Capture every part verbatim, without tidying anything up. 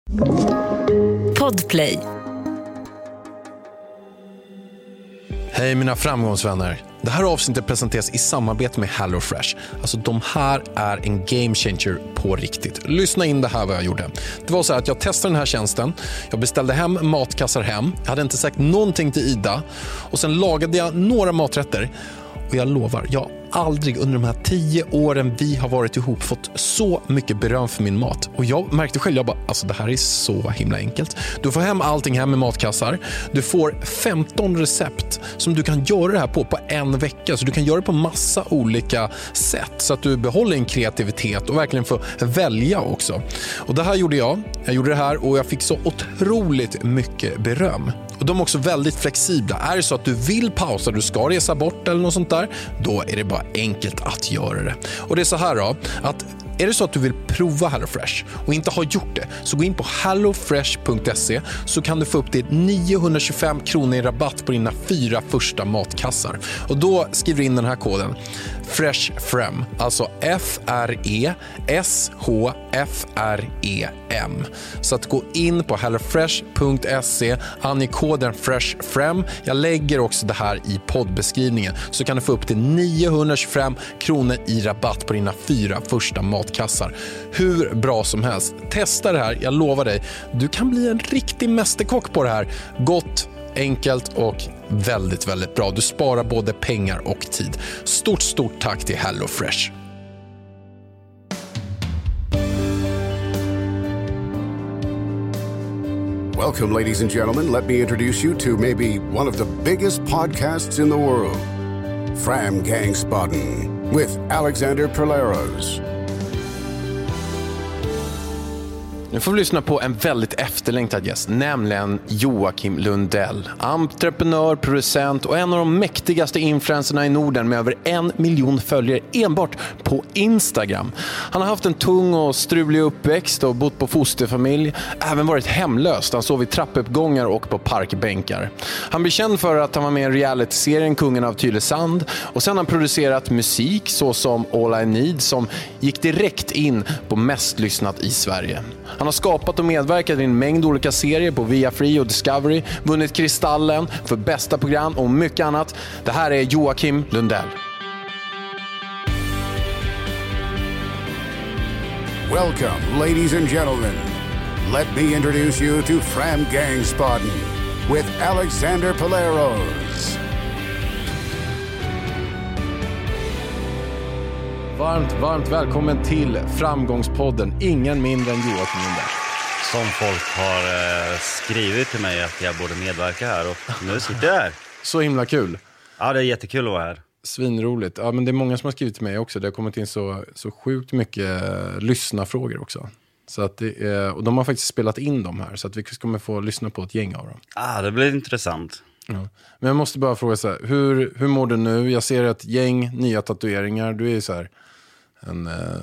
Podplay. Hej mina framgångsvänner. Det här avsnittet presenteras i samarbete med HelloFresh. Alltså de här är en game changer på riktigt. Lyssna in det här vad jag gjorde. Det var så här att jag testade den här tjänsten. Jag beställde hem matkassar hem. Jag hade inte sagt någonting till Ida. Och sen lagade jag några maträtter. Och jag lovar, jag har aldrig under de här tio åren vi har varit ihop fått så mycket beröm för min mat. Och jag märkte själv, jag bara, alltså det här är så himla enkelt. Du får hem allting hem med matkassar. Du får femton recept som du kan göra det här på på en vecka. Så du kan göra det på massa olika sätt. Så att du behåller en kreativitet och verkligen får välja också. Och det här gjorde jag. Jag gjorde det här och jag fick så otroligt mycket beröm. Och de är också väldigt flexibla. Är det så att du vill pausa, du ska resa bort eller något sånt där, då är det bara enkelt att göra det. Och det är så här då, att är det så att du vill prova HelloFresh och inte har gjort det, så gå in på hellofresh punkt se så kan du få upp till niohundratjugofem kronor i rabatt på dina fyra första matkassar. Och då skriver du in den här koden FRESHFREM, alltså F R E S H F R E M. Så att gå in på hellofresh punkt se, ange koden FRESHFREM. Jag lägger också det här i poddbeskrivningen, så kan du få upp till niohundratjugofem kronor i rabatt på dina fyra första matkassar. Hur bra som helst. Testa det här, jag lovar dig. Du kan bli en riktig mästerkock på det här. Gott, enkelt och väldigt, väldigt bra. Du sparar både pengar och tid. Stort, stort tack till HelloFresh. Welcome, ladies and gentlemen. Let me introduce you to maybe one of the biggest podcasts in the world. Fram Gangsbaden with Alexander Perleros. Nu får vi lyssna på en väldigt efterlängtad gäst, nämligen Joakim Lundell. Entreprenör, producent och en av de mäktigaste influencerna i Norden med över en miljon följare enbart på Instagram. Han har haft en tung och strulig uppväxt och bott på fosterfamilj. Även varit hemlös. Han sov i trappuppgångar och på parkbänkar. Han blir känd för att han var med i en reality-serien Kungen av Tylösand. Och sen har han producerat musik såsom All I Need som gick direkt in på mest lyssnat i Sverige. Han har skapat och medverkat i en mängd olika serier på Viafree och Discovery, vunnit Kristallen för bästa program och mycket annat. Det här är Joakim Lundell. Welcome, ladies and gentlemen. Let me introduce you to Fram Gangsbaden with Alexander Perleros. Varmt, varmt välkommen till Framgångspodden. Ingen mindre än Joakim Lundell. Som folk har eh, skrivit till mig att jag borde medverka här och nu sitter jag här. Så himla kul. Ja, det är jättekul att vara här. Svinroligt. Ja, men det är många som har skrivit till mig också. Det har kommit in så, så sjukt mycket eh, lyssnarfrågor också. Så att det, eh, och de har faktiskt spelat in dem här, så att vi kommer få lyssna på ett gäng av dem. Ah, det blir intressant. Ja. Men jag måste bara fråga så här, hur, hur mår du nu? Jag ser ett gäng nya tatueringar. Du är ju så här en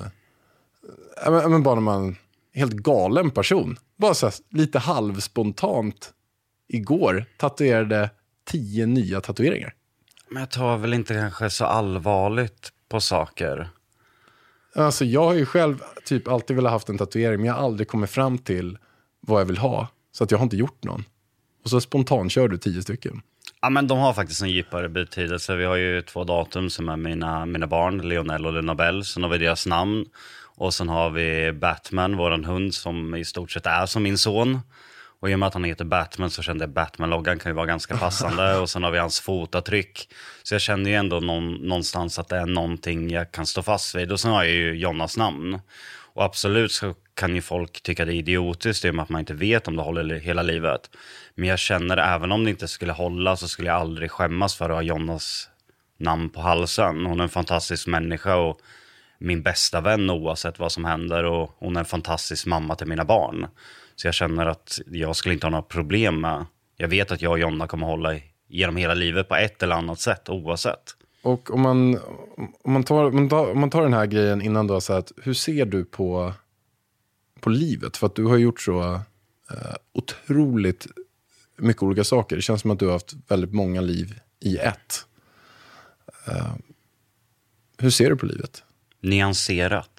äh, men, men bara man helt galen person. Bara så här, lite halvspontant igår tatuerade tio nya tatueringar. Men jag tar väl inte kanske så allvarligt på saker. Alltså jag har ju själv typ alltid velat haft en tatuering, men jag har aldrig kommit fram till vad jag vill ha. Så att jag har inte gjort någon. Och så spontant kör du tio stycken. Ja, men de har faktiskt en djupare betydelse. Vi har ju två datum som är mina, mina barn, Lionel och Lunabelle. Sen har vi deras namn. Och sen har vi Batman, våran hund, som i stort sett är som min son. Och i och med att han heter Batman så kände jag Batman-loggan kan ju vara ganska passande. Och sen har vi hans fotavtryck. Så jag känner ju ändå någon, någonstans att det är någonting jag kan stå fast vid. Och sen har jag ju Jonas namn. Och absolut så kan ju folk tycka det är idiotiskt i och med att man inte vet om det håller hela livet. Men jag känner även om det inte skulle hålla så skulle jag aldrig skämmas för att ha Jonas namn på halsen. Hon är en fantastisk människa och min bästa vän oavsett vad som händer. Och hon är en fantastisk mamma till mina barn. Så jag känner att jag skulle inte ha några problem med. Jag vet att jag och Jonna kommer hålla genom hela livet på ett eller annat sätt oavsett. Och om man, om man, tar, om man, tar, om man tar den här grejen innan då, så att hur ser du på, på livet? För att du har gjort så eh, otroligt mycket olika saker. Det känns som att du har haft väldigt många liv i ett. Eh, hur ser du på livet? Nyanserat.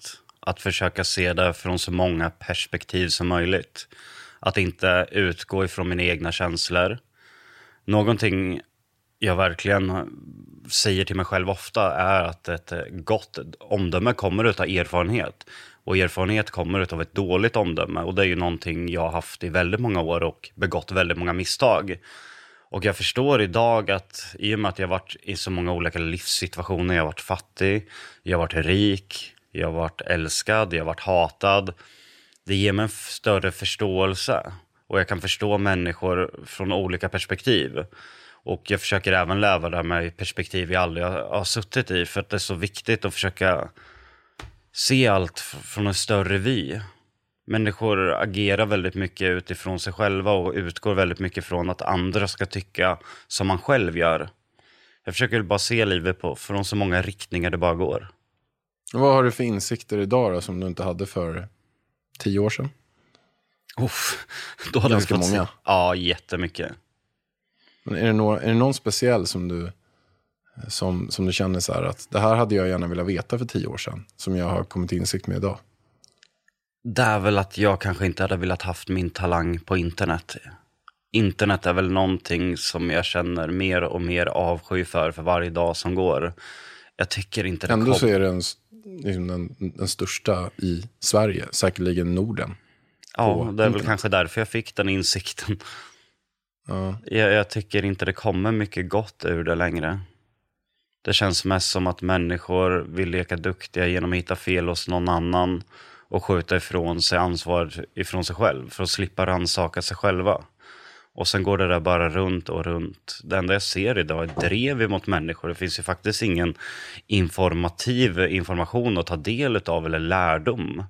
att försöka se det från så många perspektiv som möjligt. Att inte utgå ifrån mina egna känslor. Någonting jag verkligen säger till mig själv ofta är att ett gott omdöme kommer ut av erfarenhet. Och erfarenhet kommer ut av ett dåligt omdöme. Och det är ju någonting jag har haft i väldigt många år och begått väldigt många misstag. Och jag förstår idag att i och med att jag har varit i så många olika livssituationer, jag har varit fattig, jag har varit rik, jag har varit älskad, jag har varit hatad. Det ger mig en större förståelse och jag kan förstå människor från olika perspektiv. Och jag försöker även lära det med perspektiv jag aldrig har suttit i, för att det är så viktigt att försöka se allt från en större vy. Människor agerar väldigt mycket utifrån sig själva och utgår väldigt mycket från att andra ska tycka som man själv gör. Jag försöker bara se livet på från så många riktningar det bara går. Vad har du för insikter idag då, som du inte hade för tio år sedan? Uff, då hade Ganska vi fått många. Se. Ja, jättemycket. Men är det, några, är det någon speciell som du, som, som du känner så här att det här hade jag gärna velat veta för tio år sedan, som jag har kommit till insikt med idag? Det är väl att jag kanske inte hade velat haft min talang på internet. Internet är väl någonting som jag känner mer och mer avsky för för varje dag som går. Jag tycker inte det Ändå kom... så är det en, liksom den, den största i Sverige, säkerligen Norden. Ja, det är internet. väl kanske därför jag fick den insikten. Ja. Jag, jag tycker inte det kommer mycket gott ur det längre. Det känns mest som att människor vill leka duktiga genom att hitta fel hos någon annan och skjuta ifrån sig ansvar ifrån sig själv för att slippa rannsaka sig själva. Och sen går det där bara runt och runt. Det enda jag ser idag är drev emot människor. Det finns ju faktiskt ingen informativ information att ta del av eller lärdom.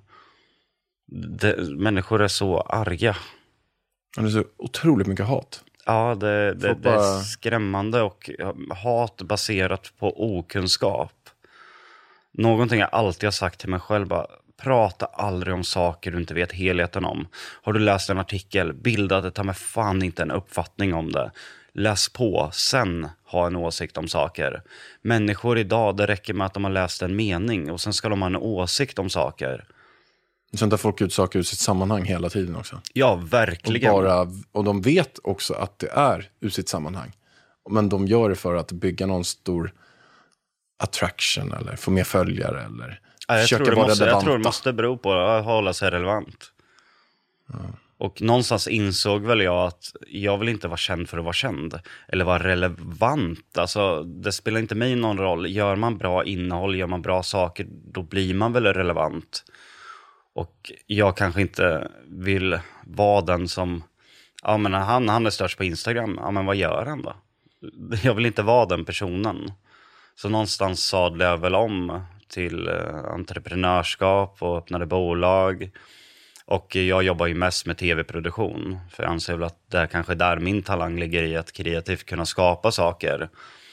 Det, människor är så arga. Det är så otroligt mycket hat. Ja, det, det, Får det är bara- skrämmande och hat baserat på okunskap. Någonting jag alltid har sagt till mig själv, bara, prata aldrig om saker du inte vet helheten om. Har du läst en artikel, bilda det, ta med fan inte en uppfattning om det. Läs på, sen ha en åsikt om saker. Människor idag, det räcker med att de har läst en mening och sen ska de ha en åsikt om saker. Sen tar folk ut saker ur sitt sammanhang hela tiden också. Ja, Och, verkligen. bara, och de vet också att det är ur sitt sammanhang. Men de gör det för att bygga någon stor attraction eller få mer följare eller Ja, jag, försöka tror det vara måste, jag relevanta. tror det måste bero på att hålla sig relevant. Ja. Och någonstans insåg väl jag att jag vill inte vara känd för att vara känd. Eller vara relevant. Alltså, det spelar inte mig någon roll. Gör man bra innehåll, gör man bra saker, då blir man väl relevant. Och jag kanske inte vill vara den som... Ja, men han, han är störst på Instagram. Ja, men vad gör han då? Jag vill inte vara den personen. Så någonstans sadlade jag väl om till eh, entreprenörskap och öppnade bolag. Och jag jobbar ju mest med tv-produktion. För jag anser väl att det är kanske där min talang ligger i att kreativt kunna skapa saker.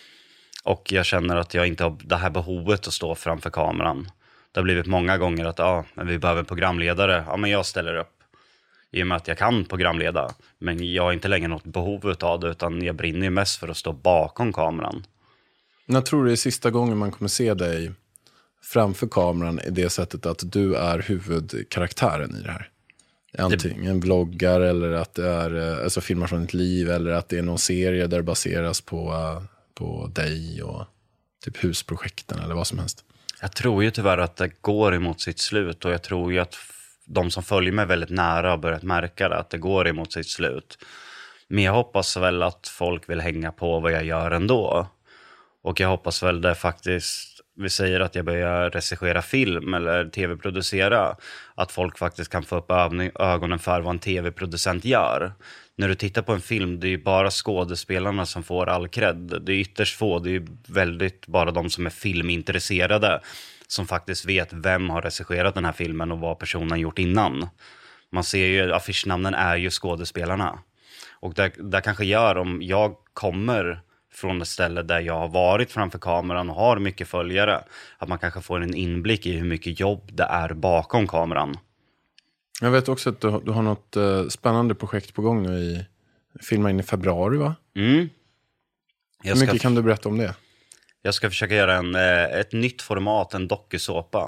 Och jag känner att jag inte har det här behovet att stå framför kameran. Det har blivit många gånger att ja, men vi behöver en programledare. Ja, men jag ställer upp. I och med att jag kan programleda. Men jag har inte längre något behov av det, utan jag brinner ju mest för att stå bakom kameran. Jag tror det är sista gången man kommer se dig framför kameran i det sättet att du är huvudkaraktären i det här. Antingen en vloggar eller att det är alltså filmer från ditt liv eller att det är någon serie där det baseras på, på dig och typ husprojekten eller vad som helst. Jag tror ju tyvärr att det går emot sitt slut och jag tror ju att de som följer mig väldigt nära har börjat märka det, att det går emot sitt slut. Men jag hoppas väl att folk vill hänga på vad jag gör ändå. Och jag hoppas väl det faktiskt, vi säger att jag börjar regissera film eller tv-producera, att folk faktiskt kan få upp ögonen för vad en tv-producent gör. När du tittar på en film, det är ju bara skådespelarna som får all cred. Det är ytterst få, det är ju väldigt bara de som är filmintresserade som faktiskt vet vem har regisserat den här filmen och vad personen gjort innan. Man ser ju, affischnamnen är ju skådespelarna. Och det, det kanske gör om jag kommer från ett ställe där jag har varit framför kameran och har mycket följare, att man kanske får en inblick i hur mycket jobb det är bakom kameran. Jag vet också att du, har- du har något eh, spännande projekt på gång nu i filma in i februari, va? Mm. Jag Hur mycket ska, kan du berätta om det? jag ska försöka göra en, eh, ett nytt format, en dokusåpa,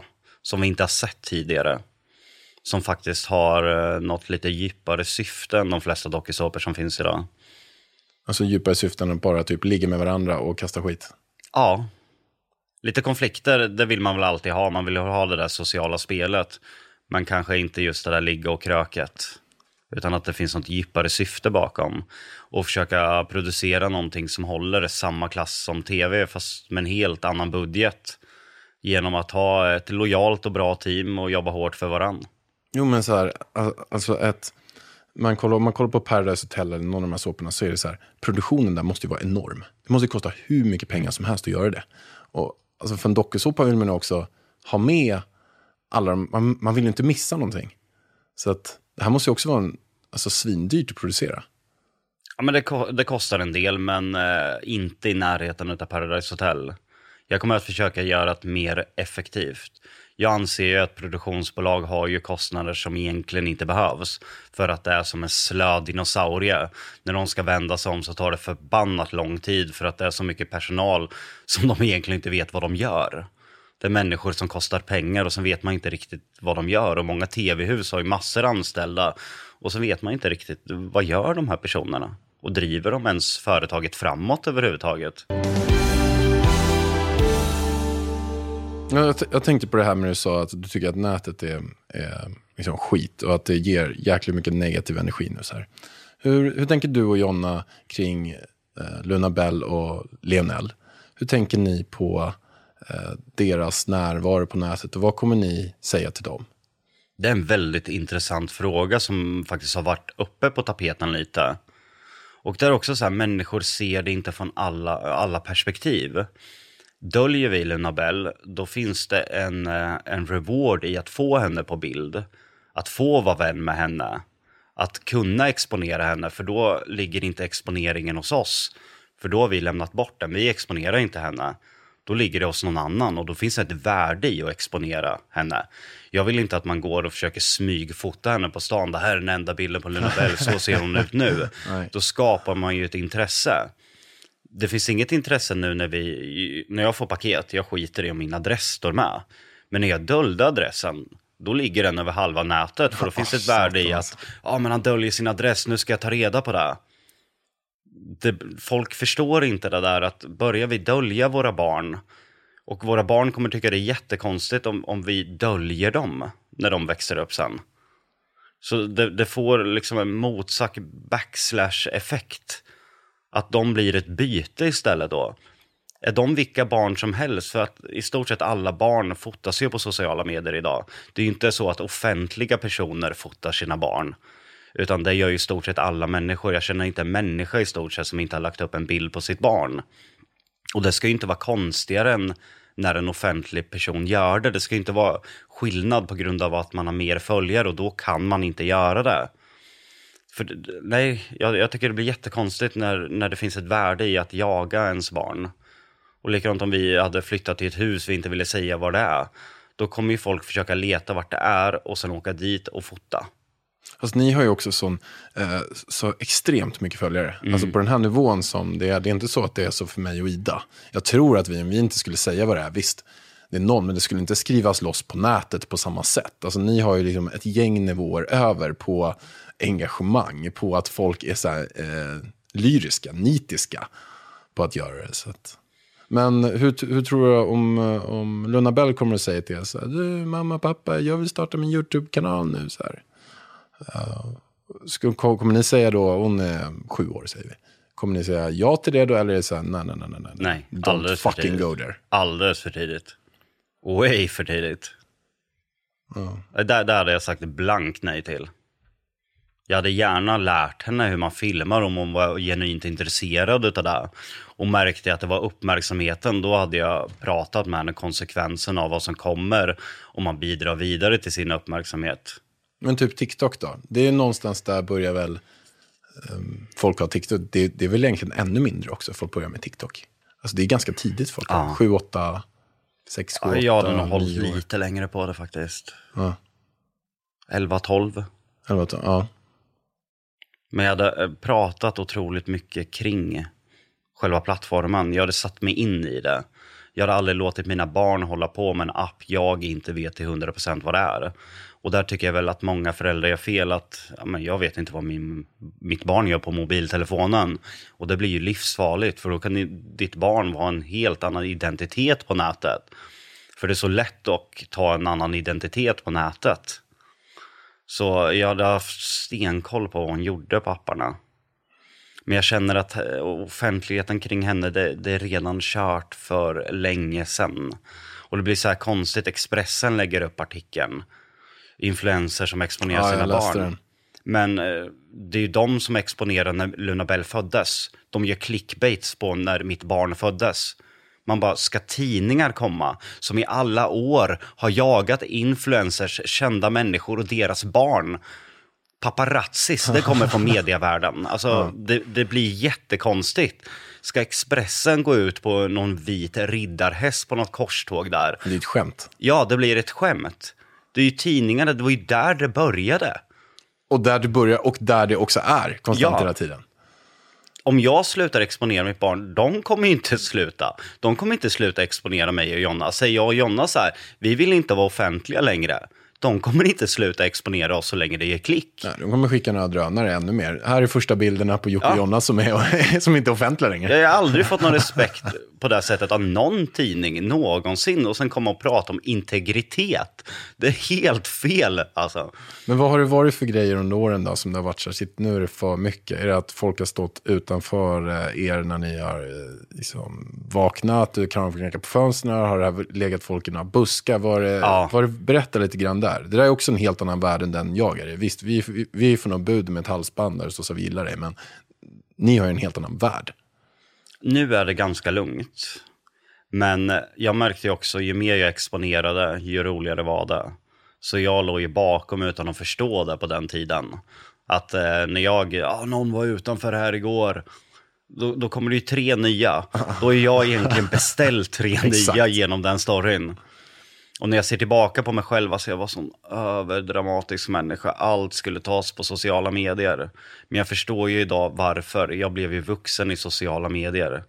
som vi inte har sett tidigare. Som faktiskt har eh, något lite djupare syfte än de flesta dokusåpor som finns idag. Alltså djupare syften än bara typ ligga med varandra och kasta skit? Ja. Lite konflikter, det vill man väl alltid ha. Man vill ju ha det där sociala spelet. Men kanske inte just det där ligga och kröket. Utan att det finns något djupare syfte bakom. Och försöka producera någonting som håller samma klass som tv fast med en helt annan budget. Genom att ha ett lojalt och bra team och jobba hårt för varann. Jo men så här, alltså ett... Man kollar, om man kollar på Paradise Hotel eller någon av de här såporna så är det så här, produktionen där måste ju vara enorm. Det måste ju kosta hur mycket pengar som helst att göra det. Och alltså för en dokusåpa vill man också ha med alla de, man, man vill ju inte missa någonting. Så att det här måste ju också vara en, alltså svindyrt att producera. Ja men det, det kostar en del men eh, inte i närheten av Paradise Hotel. Jag kommer att försöka göra det mer effektivt. Jag anser ju att produktionsbolag har ju kostnader som egentligen inte behövs. För att det är som en slö dinosaurie. När de ska vända sig om så tar det förbannat lång tid. För att det är så mycket personal som de egentligen inte vet vad de gör. Det är människor som kostar pengar och så vet man inte riktigt vad de gör. Och många tv-hus har ju massor anställda. Och så vet man inte riktigt vad gör de här personerna. Och driver de ens företaget framåt överhuvudtaget? Jag, t- jag tänkte på det här med du sa att du tycker att nätet är, är liksom skit och att det ger jäkligt mycket negativ energi nu så här. Hur, hur tänker du och Jonna kring eh, Luna Bell och Lionel? Hur tänker ni på eh, deras närvaro på nätet och vad kommer ni säga till dem? Det är en väldigt intressant fråga som faktiskt har varit uppe på tapeten lite. Och där också så här, människor ser det inte från alla, alla perspektiv. Döljer vi Luna Bell, då finns det en, en reward i att få henne på bild. Att få vara vän med henne. Att kunna exponera henne, för då ligger inte exponeringen hos oss. För då har vi lämnat bort den, vi exponerar inte henne. Då ligger det hos någon annan och då finns det ett värde i att exponera henne. Jag vill inte att man går och försöker smygfota henne på stan. Det här är den enda bilden på Luna Bell, så ser hon ut nu. Då skapar man ju ett intresse. Det finns inget intresse nu när vi när jag får paket, jag skiter i om min adress står med. Men när jag döljer adressen, då ligger den över halva nätet. För då finns det ett värde i att ja, men han döljer sin adress, nu ska jag ta reda på det. det. Folk förstår inte det där att börjar vi dölja våra barn, och våra barn kommer tycka det är jättekonstigt om, om vi döljer dem när de växer upp sen. Så det, det får liksom en motsatt backslash-effekt. Att de blir ett byte istället då. Är de vilka barn som helst? För att i stort sett alla barn fotas ju på sociala medier idag. Det är ju inte så att offentliga personer fotar sina barn. Utan det gör ju i stort sett alla människor. Jag känner inte en människa i stort sett som inte har lagt upp en bild på sitt barn. Och det ska ju inte vara konstigare än när en offentlig person gör det. Det ska ju inte vara skillnad på grund av att man har mer följare och då kan man inte göra det. För nej, jag, jag tycker det blir jättekonstigt när, när det finns ett värde i att jaga ens barn. Och likadant om vi hade flyttat till ett hus vi inte ville säga vad det är. Då kommer ju folk försöka leta vart det är och sen åka dit och fota. Alltså ni har ju också sån, eh, så extremt mycket följare. Mm. Alltså på den här nivån som det är, det är inte så att det är så för mig och Ida. Jag tror att vi, om vi inte skulle säga vad det är, visst, det är någon, men det skulle inte skrivas loss på nätet på samma sätt. Alltså ni har ju liksom ett gäng nivåer över på engagemang, på att folk är så här, eh, lyriska, nitiska på att göra det. Så att. Men hur, hur tror du om, om Luna Bell kommer att säga till er så här, du mamma, pappa, jag vill starta min YouTube-kanal nu så här. Uh, ska, kommer ni säga då, hon är sju år säger vi. Kommer ni säga ja till det då eller är det så här, nej, nej, nej, nej. Nej, don't alldeles fucking för tidigt. go there. Alldeles för tidigt. Way för tidigt. Uh. Där, där hade jag sagt blankt nej till. Jag hade gärna lärt henne hur man filmar om hon var genuint intresserad utav det. Och märkte att det var uppmärksamheten, då hade jag pratat med henne konsekvensen av vad som kommer om man bidrar vidare till sin uppmärksamhet. Men typ TikTok då? Det är någonstans där börjar väl um, folk har TikTok. Det, det är väl egentligen ännu mindre också folk börjar med TikTok. Alltså det är ganska tidigt folk har. sju, åtta, sex, sju, åtta, jag hade nog hållit lite längre på det faktiskt. Ja. elva tolv. elva tolv, ja. Men jag hade pratat otroligt mycket kring själva plattformen. Jag hade satt mig in i det. Jag hade aldrig låtit mina barn hålla på med en app jag inte vet till hundra procent vad det är. Och där tycker jag väl att många föräldrar gör fel att ja, men jag vet inte vad min, mitt barn gör på mobiltelefonen. Och det blir ju livsfarligt för då kan ditt barn ha en helt annan identitet på nätet. För det är så lätt att ta en annan identitet på nätet. Så jag hade haft stenkoll på vad hon gjorde på apparna. Men jag känner att offentligheten kring henne, det, det är redan kört för länge sedan. Och det blir så här konstigt, Expressen lägger upp artikeln. Influencer som exponerar ja, sina barn. Den. Men eh, det är ju de som exponerar när Luna Bell föddes. De gör clickbaits på när mitt barn föddes. Man bara, ska tidningar komma som i alla år har jagat influencers, kända människor och deras barn? Paparazzis, det kommer från medievärlden. Alltså, ja. det, det blir jättekonstigt. Ska Expressen gå ut på någon vit riddarhäst på något korståg där? Det är ett skämt. Ja, det blir ett skämt. Det är ju tidningarna, det var ju där det började. Och där det börjar och där det också är konstant ja. hela tiden. Om jag slutar exponera mitt barn, de kommer inte sluta. De kommer inte sluta exponera mig och Jonna. Säger jag och Jonna så här, vi vill inte vara offentliga längre. De kommer inte sluta exponera oss så länge det ger klick. Nej, de kommer skicka några drönare ännu mer. Här är första bilderna på Jocke och ja. Jonna som, är, som inte är offentliga längre. Jag har aldrig fått någon respekt på det sättet av någon tidning någonsin. Och sen komma och prata om integritet. Det är helt fel alltså. Men vad har det varit för grejer under åren då som det har varit så här, nu är det för mycket? Är det att folk har stått utanför er när ni har liksom vaknat? Du kan knacka på fönstren, har det legat folk i några buskar? Var det, ja. var det, berätta lite grann där. Det där är också en helt annan värld än den jag är i. Visst, vi, vi, vi är från någon bud med ett halsband där så så vi gillar det, men ni har ju en helt annan värld. Nu är det ganska lugnt. Men jag märkte också, ju mer jag exponerade, ju roligare var det. Så jag låg ju bakom utan att förstå det på den tiden. Att eh, när jag, ja, någon var utanför här igår, då, då kommer det ju tre nya. Då är jag egentligen beställt tre nya genom den storyn. Och när jag ser tillbaka på mig själv, alltså jag var sån överdramatisk människa. Allt skulle tas på sociala medier. Men jag förstår ju idag varför. Jag blev ju vuxen i sociala medier.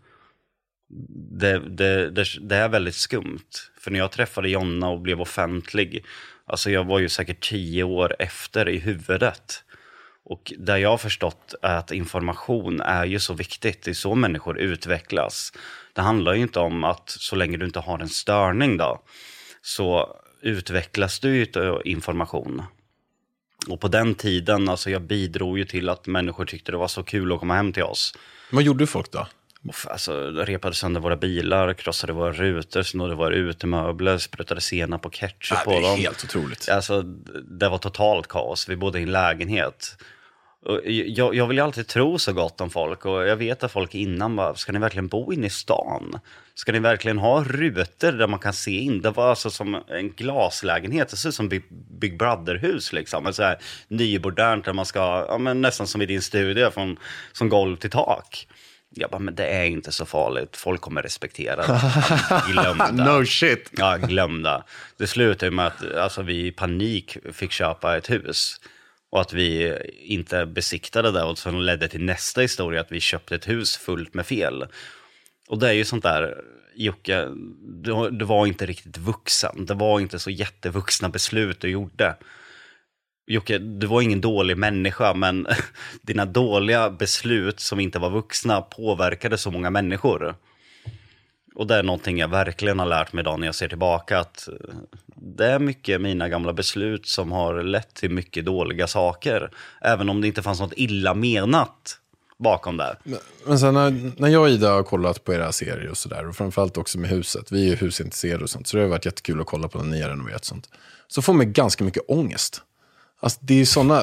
Det, det, det, det är väldigt skumt. För när jag träffade Jonna och blev offentlig, alltså jag var ju säkert tio år efter i huvudet. Och där jag har förstått är att information är ju så viktigt. Det är så människor utvecklas. Det handlar ju inte om att så länge du inte har en störning då, så utvecklas du ju information. Och på den tiden, alltså jag bidrog ju till att människor tyckte det var så kul att komma hem till oss. Vad gjorde folk då? Alltså repade sönder våra bilar, krossade våra rutor, snodde våra utemöbler, sprutade senap på ketchup ja, på dem. Det är helt otroligt. Alltså det var totalt kaos, vi bodde i en lägenhet. Och jag, jag vill ju alltid tro så gott om folk, och jag vet att folk innan bara, ska ni verkligen bo inne i stan? Ska ni verkligen ha rutor där man kan se in? Det var alltså som en glaslägenhet, det ser ut som Big, Big Brother-hus liksom. En så här nymodernt där man ska, ja, men nästan som i din studio, från, från golv till tak. Jag bara, men det är inte så farligt. Folk kommer respektera det. Glömda. No shit. Ja, glömda. Det slutade med att alltså, vi i panik fick köpa ett hus. Och att vi inte besiktade det. Och så ledde till nästa historia att vi köpte ett hus fullt med fel. Och det är ju sånt där, Jocke, du, du var inte riktigt vuxen. Det var inte så jättevuxna beslut du gjorde. Jocke, du var ingen dålig människa, men dina dåliga beslut som inte var vuxna påverkade så många människor. Och det är någonting jag verkligen har lärt mig idag när jag ser tillbaka, att det är mycket mina gamla beslut som har lett till mycket dåliga saker. Även om det inte fanns något illa menat bakom det. Men, men sen när, när jag och Ida har kollat på era serier och sådär, och framförallt också med huset, vi är ju husintresserade och sånt, så det har varit jättekul att kolla på den nya renoverat och sånt. Så får man ganska mycket ångest. Alltså det är sådana,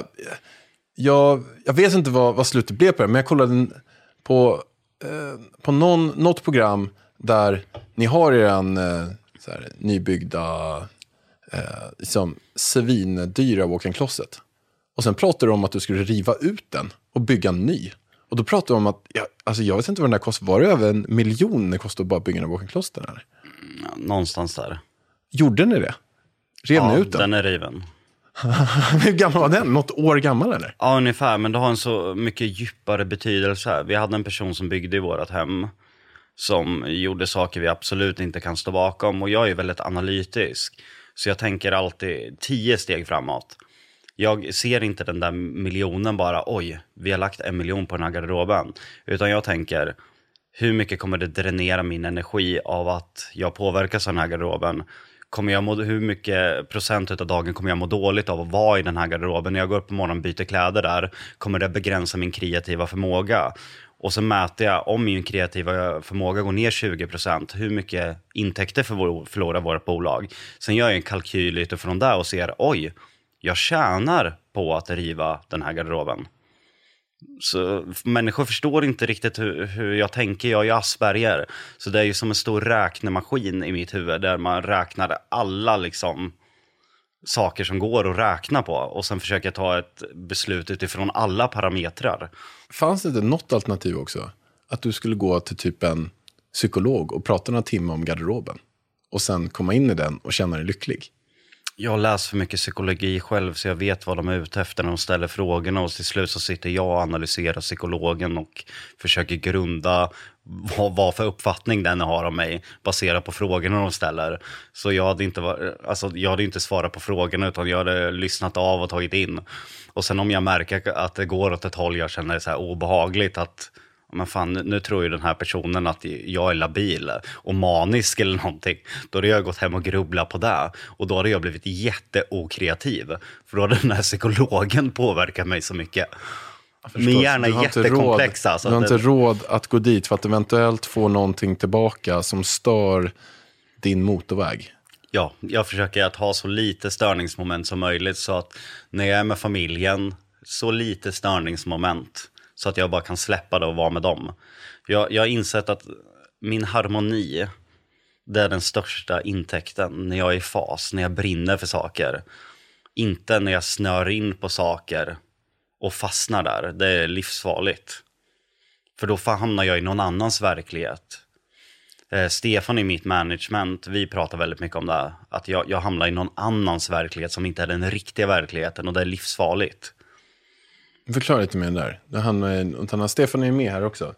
jag, jag vet inte vad, vad slutet blev på det, men jag kollade på, eh, på någon, något program där ni har eran eh, så här, nybyggda eh, liksom, svindyra walk-in closet. Och sen pratade de om att du skulle riva ut den och bygga en ny. Och då pratade de om att, ja, alltså jag vet inte vad den där kostade, var det över en miljon det kostade att bara bygga en walk-in closet här? Ja, någonstans där. Gjorde ni det? Rev ja, ni ut den? Den är riven. Hur gammal var den? Något år gammal eller? Ja, ungefär, men det har en så mycket djupare betydelse här. Vi hade en person som byggde i vårt hem som gjorde saker vi absolut inte kan stå bakom. Och jag är väldigt analytisk. Så jag tänker alltid tio steg framåt. Jag ser inte den där miljonen bara, oj, vi har lagt en miljon på den här garderoben. Utan jag tänker, hur mycket kommer det dränera min energi av att jag påverkas av den här garderoben? Kommer jag må, hur mycket procent av dagen kommer jag må dåligt av att vara i den här garderoben? När jag går upp på morgonen och byter kläder där, kommer det begränsa min kreativa förmåga? Och så mäter jag om min kreativa förmåga går ner tjugo procent. Hur mycket intäkter förlorar vårt bolag? Sen gör jag en kalkyl utifrån där och ser, oj, jag tjänar på att riva den här garderoben. Så människor förstår inte riktigt hur, hur jag tänker. Jag är Asperger. Så det är ju som en stor räknemaskin i mitt huvud. Där man räknar alla liksom saker som går att räkna på. Och sen försöker jag ta ett beslut utifrån alla parametrar. Fanns det inte något alternativ också? Att du skulle gå till typ en psykolog och prata några timmar om garderoben. Och sen komma in i den och känna dig lycklig. Jag har läst för mycket psykologi själv så jag vet vad de är ute efter när de ställer frågorna. Och till slut så sitter jag och analyserar psykologen och försöker grunda vad, vad för uppfattning den har om mig baserat på frågorna de ställer. Så jag hade inte, alltså, jag hade inte svarat på frågorna utan jag hade lyssnat av och tagit in. Och sen om jag märker att det går åt ett håll jag känner det så här obehagligt att men fan, nu tror ju den här personen att jag är labil och manisk eller någonting. Då hade jag gått hem och grubblat på det. Och då hade jag blivit jätteokreativ. För då hade den här psykologen påverkat mig så mycket. Min hjärna är jättekomplex. Råd, alltså. Du har inte råd att gå dit för att eventuellt få någonting tillbaka som stör din motorväg. Ja, jag försöker att ha så lite störningsmoment som möjligt. Så att när jag är med familjen, så lite störningsmoment. Så att jag bara kan släppa det och vara med dem. Jag, jag har insett att min harmoni, det är den största intäkten när jag är i fas, när jag brinner för saker. Inte när jag snör in på saker och fastnar där. Det är livsfarligt. För då hamnar jag i någon annans verklighet. Eh, Stefan i mitt management, vi pratar väldigt mycket om det här. Att jag, jag hamnar i någon annans verklighet som inte är den riktiga verkligheten och det är livsfarligt. Förklara lite mer där. Det han, Stefan är med här också.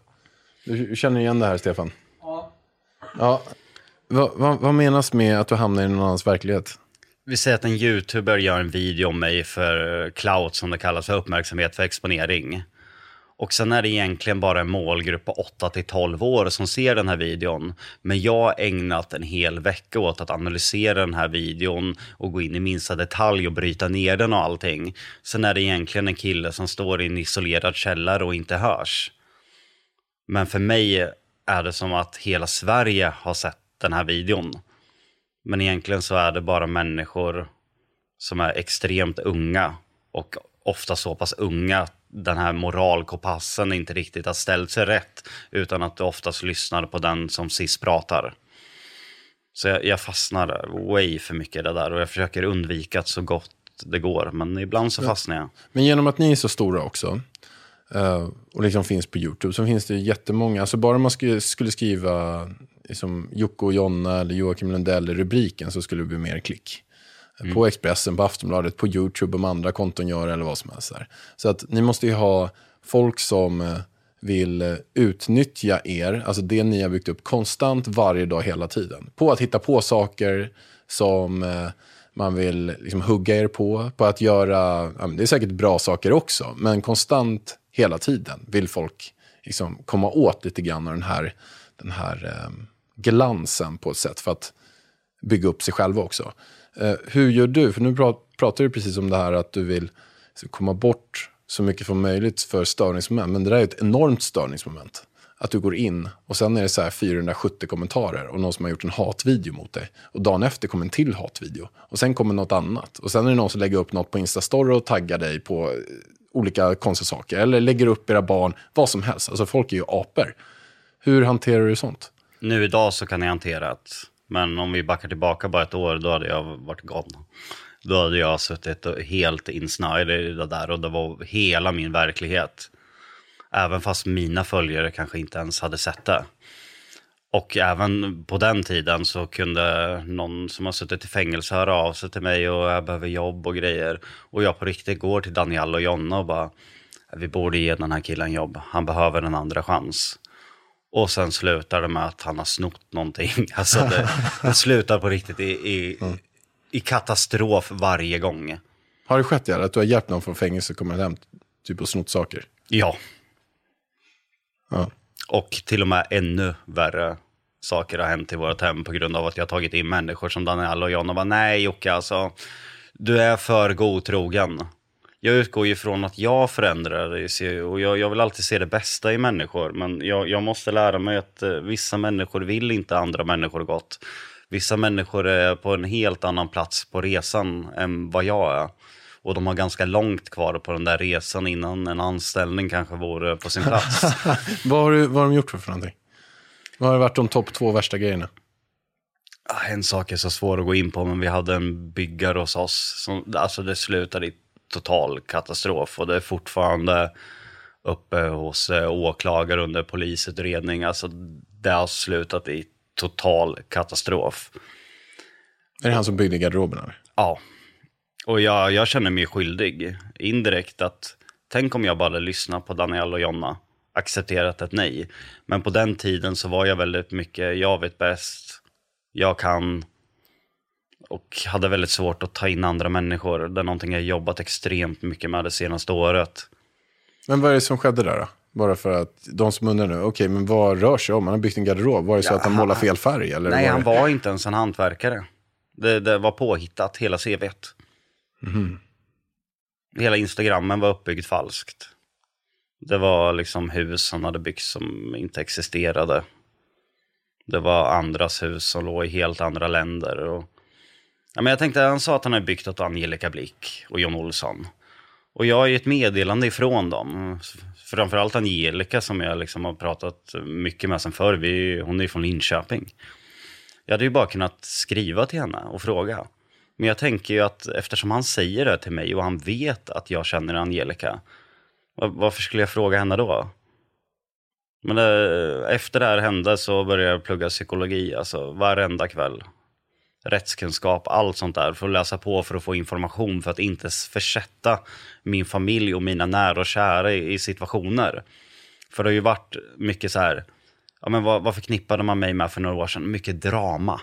Du känner igen det här, Stefan? Ja. Ja. Vad, vad, vad menas med att du hamnar i någon annans verklighet? Vi säger att en YouTuber gör en video om mig för clout som det kallas för uppmärksamhet för exponering. Och sen är det egentligen bara en målgrupp på åtta till tolv år som ser den här videon. Men jag har ägnat en hel vecka åt att analysera den här videon och gå in i minsta detalj och bryta ner den och allting. Sen är det egentligen en kille som står i en isolerad källare och inte hörs. Men för mig är det som att hela Sverige har sett den här videon. Men egentligen så är det bara människor som är extremt unga och ofta så pass unga att den här moralkompassen inte riktigt har ställt sig rätt utan att du oftast lyssnar på den som sist pratar. Så jag, jag fastnar way för mycket det där och jag försöker undvika att så gott det går, men ibland så fastnar jag. Men genom att ni är så stora också uh, och liksom finns på YouTube så finns det jättemånga, alltså bara man skulle, skulle skriva liksom Jocke och Jonna eller Joakim Lundell i rubriken så skulle det bli mer klick. Mm. På Expressen, på Aftonbladet, på YouTube och andra konton gör eller vad som helst där. Så att ni måste ju ha folk som vill utnyttja er, alltså det ni har byggt upp konstant varje dag hela tiden. På att hitta på saker som man vill liksom hugga er på, på att göra, ja, det är säkert bra saker också, men konstant hela tiden vill folk liksom komma åt lite grann av den här, den här eh, glansen på ett sätt för att bygga upp sig själva också. Uh, hur gör du? För nu pratar du precis om det här att du vill komma bort så mycket som möjligt för störningsmoment. Men det där är ett enormt störningsmoment. Att du går in och sen är det så här fyrahundrasjuttio kommentarer och någon som har gjort en hatvideo mot dig. Och dagen efter kommer en till hatvideo. Och sen kommer något annat. Och sen är det någon som lägger upp något på Instastory och taggar dig på olika konstiga saker. Eller lägger upp era barn, vad som helst. Alltså folk är ju apor. Hur hanterar du sånt? Nu idag så kan jag hantera att men om vi backar tillbaka bara ett år, då hade jag varit gone. Då hade jag suttit helt insnöjd i det där och det var hela min verklighet. Även fast mina följare kanske inte ens hade sett det. Och även på den tiden så kunde någon som har suttit i fängelse höra av sig till mig och jag behöver jobb och grejer. Och jag på riktigt går till Daniel och Jonna och bara, vi borde ge den här killen jobb. Han behöver en andra chans. Och sen slutar det med att han har snott någonting. Alltså det, det slutar på riktigt i, i, mm. i katastrof varje gång. Har det skett ja, att du har hjälpt någon från fängelse och kommit hem typ och snott saker? Ja. Ja. Och till och med ännu värre saker har hänt i vårt hem på grund av att jag har tagit in människor som Daniel och John och bara, nej Jocke, alltså, du är för godtrogen. Jag utgår ju från att jag förändrar och jag, jag vill alltid se det bästa i människor, men jag, jag måste lära mig att eh, vissa människor vill inte andra människor gott. Vissa människor är på en helt annan plats på resan än vad jag är. Och de har ganska långt kvar på den där resan innan en anställning kanske vore på sin plats. vad, har du, vad har de gjort för, för någonting? Vad har varit de topp två värsta grejerna? En sak är så svår att gå in på, men vi hade en byggare hos oss. Som, alltså det slutade i total katastrof. Och det är fortfarande uppe hos eh, åklagare under polisutredning. Alltså det har slutat i total katastrof. Är det han som byggde garderoberna? Ja. Och jag, jag känner mig skyldig indirekt att tänk om jag bara lyssnar på Daniel och Jonna, accepterat ett nej. Men på den tiden så var jag väldigt mycket, jag vet bäst, jag kan, och hade väldigt svårt att ta in andra människor. Det är någonting jag jobbat extremt mycket med det senaste året. Men vad är det som skedde där då? Bara för att de som undrar nu, okej, okay, men vad rör sig om? Han har byggt en garderob, var det så ja, att han målar fel färg? Eller nej, var han det... var inte ens en hantverkare. Det, det var påhittat, hela C V:t. Mm. Hela Instagrammen var uppbyggt falskt. Det var liksom hus som hade byggts som inte existerade. Det var andras hus som låg i helt andra länder. Och... Ja, men jag tänkte, han sa att han hade byggt åt Angelica Blick och John Olsson. Och jag har ju ett meddelande ifrån dem. Framförallt Angelica som jag liksom har pratat mycket med sen förr. Vi, hon är ju från Linköping. Jag hade ju bara kunnat skriva till henne och fråga. Men jag tänker ju att eftersom han säger det till mig och han vet att jag känner Angelica, varför skulle jag fråga henne då? Men det, efter det här hände så började jag plugga psykologi, alltså varenda kväll. Rättskunskap, allt sånt där, för att läsa på, för att få information, för att inte försätta min familj och mina nära och kära i, i situationer. För det har ju varit mycket så här, ja men vad, vad förknippade man mig med för några år sedan? Mycket drama.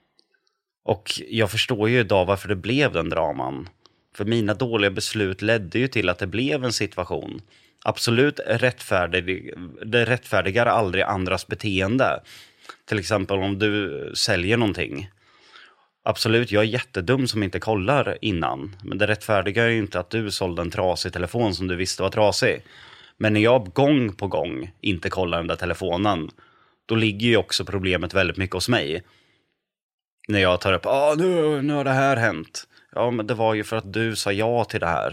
Och jag förstår ju idag varför det blev den draman. För mina dåliga beslut ledde ju till att det blev en situation. Absolut rättfärdig, det rättfärdigar aldrig andras beteende. Till exempel om du säljer någonting. Absolut, jag är jättedum som inte kollar innan. Men det rättfärdigar ju inte att du sålde en trasig telefon som du visste var trasig. Men när jag gång på gång inte kollar den där telefonen, då ligger ju också problemet väldigt mycket hos mig. När jag tar upp, ah, nu, nu har det här hänt. Ja, men det var ju för att du sa ja till det här.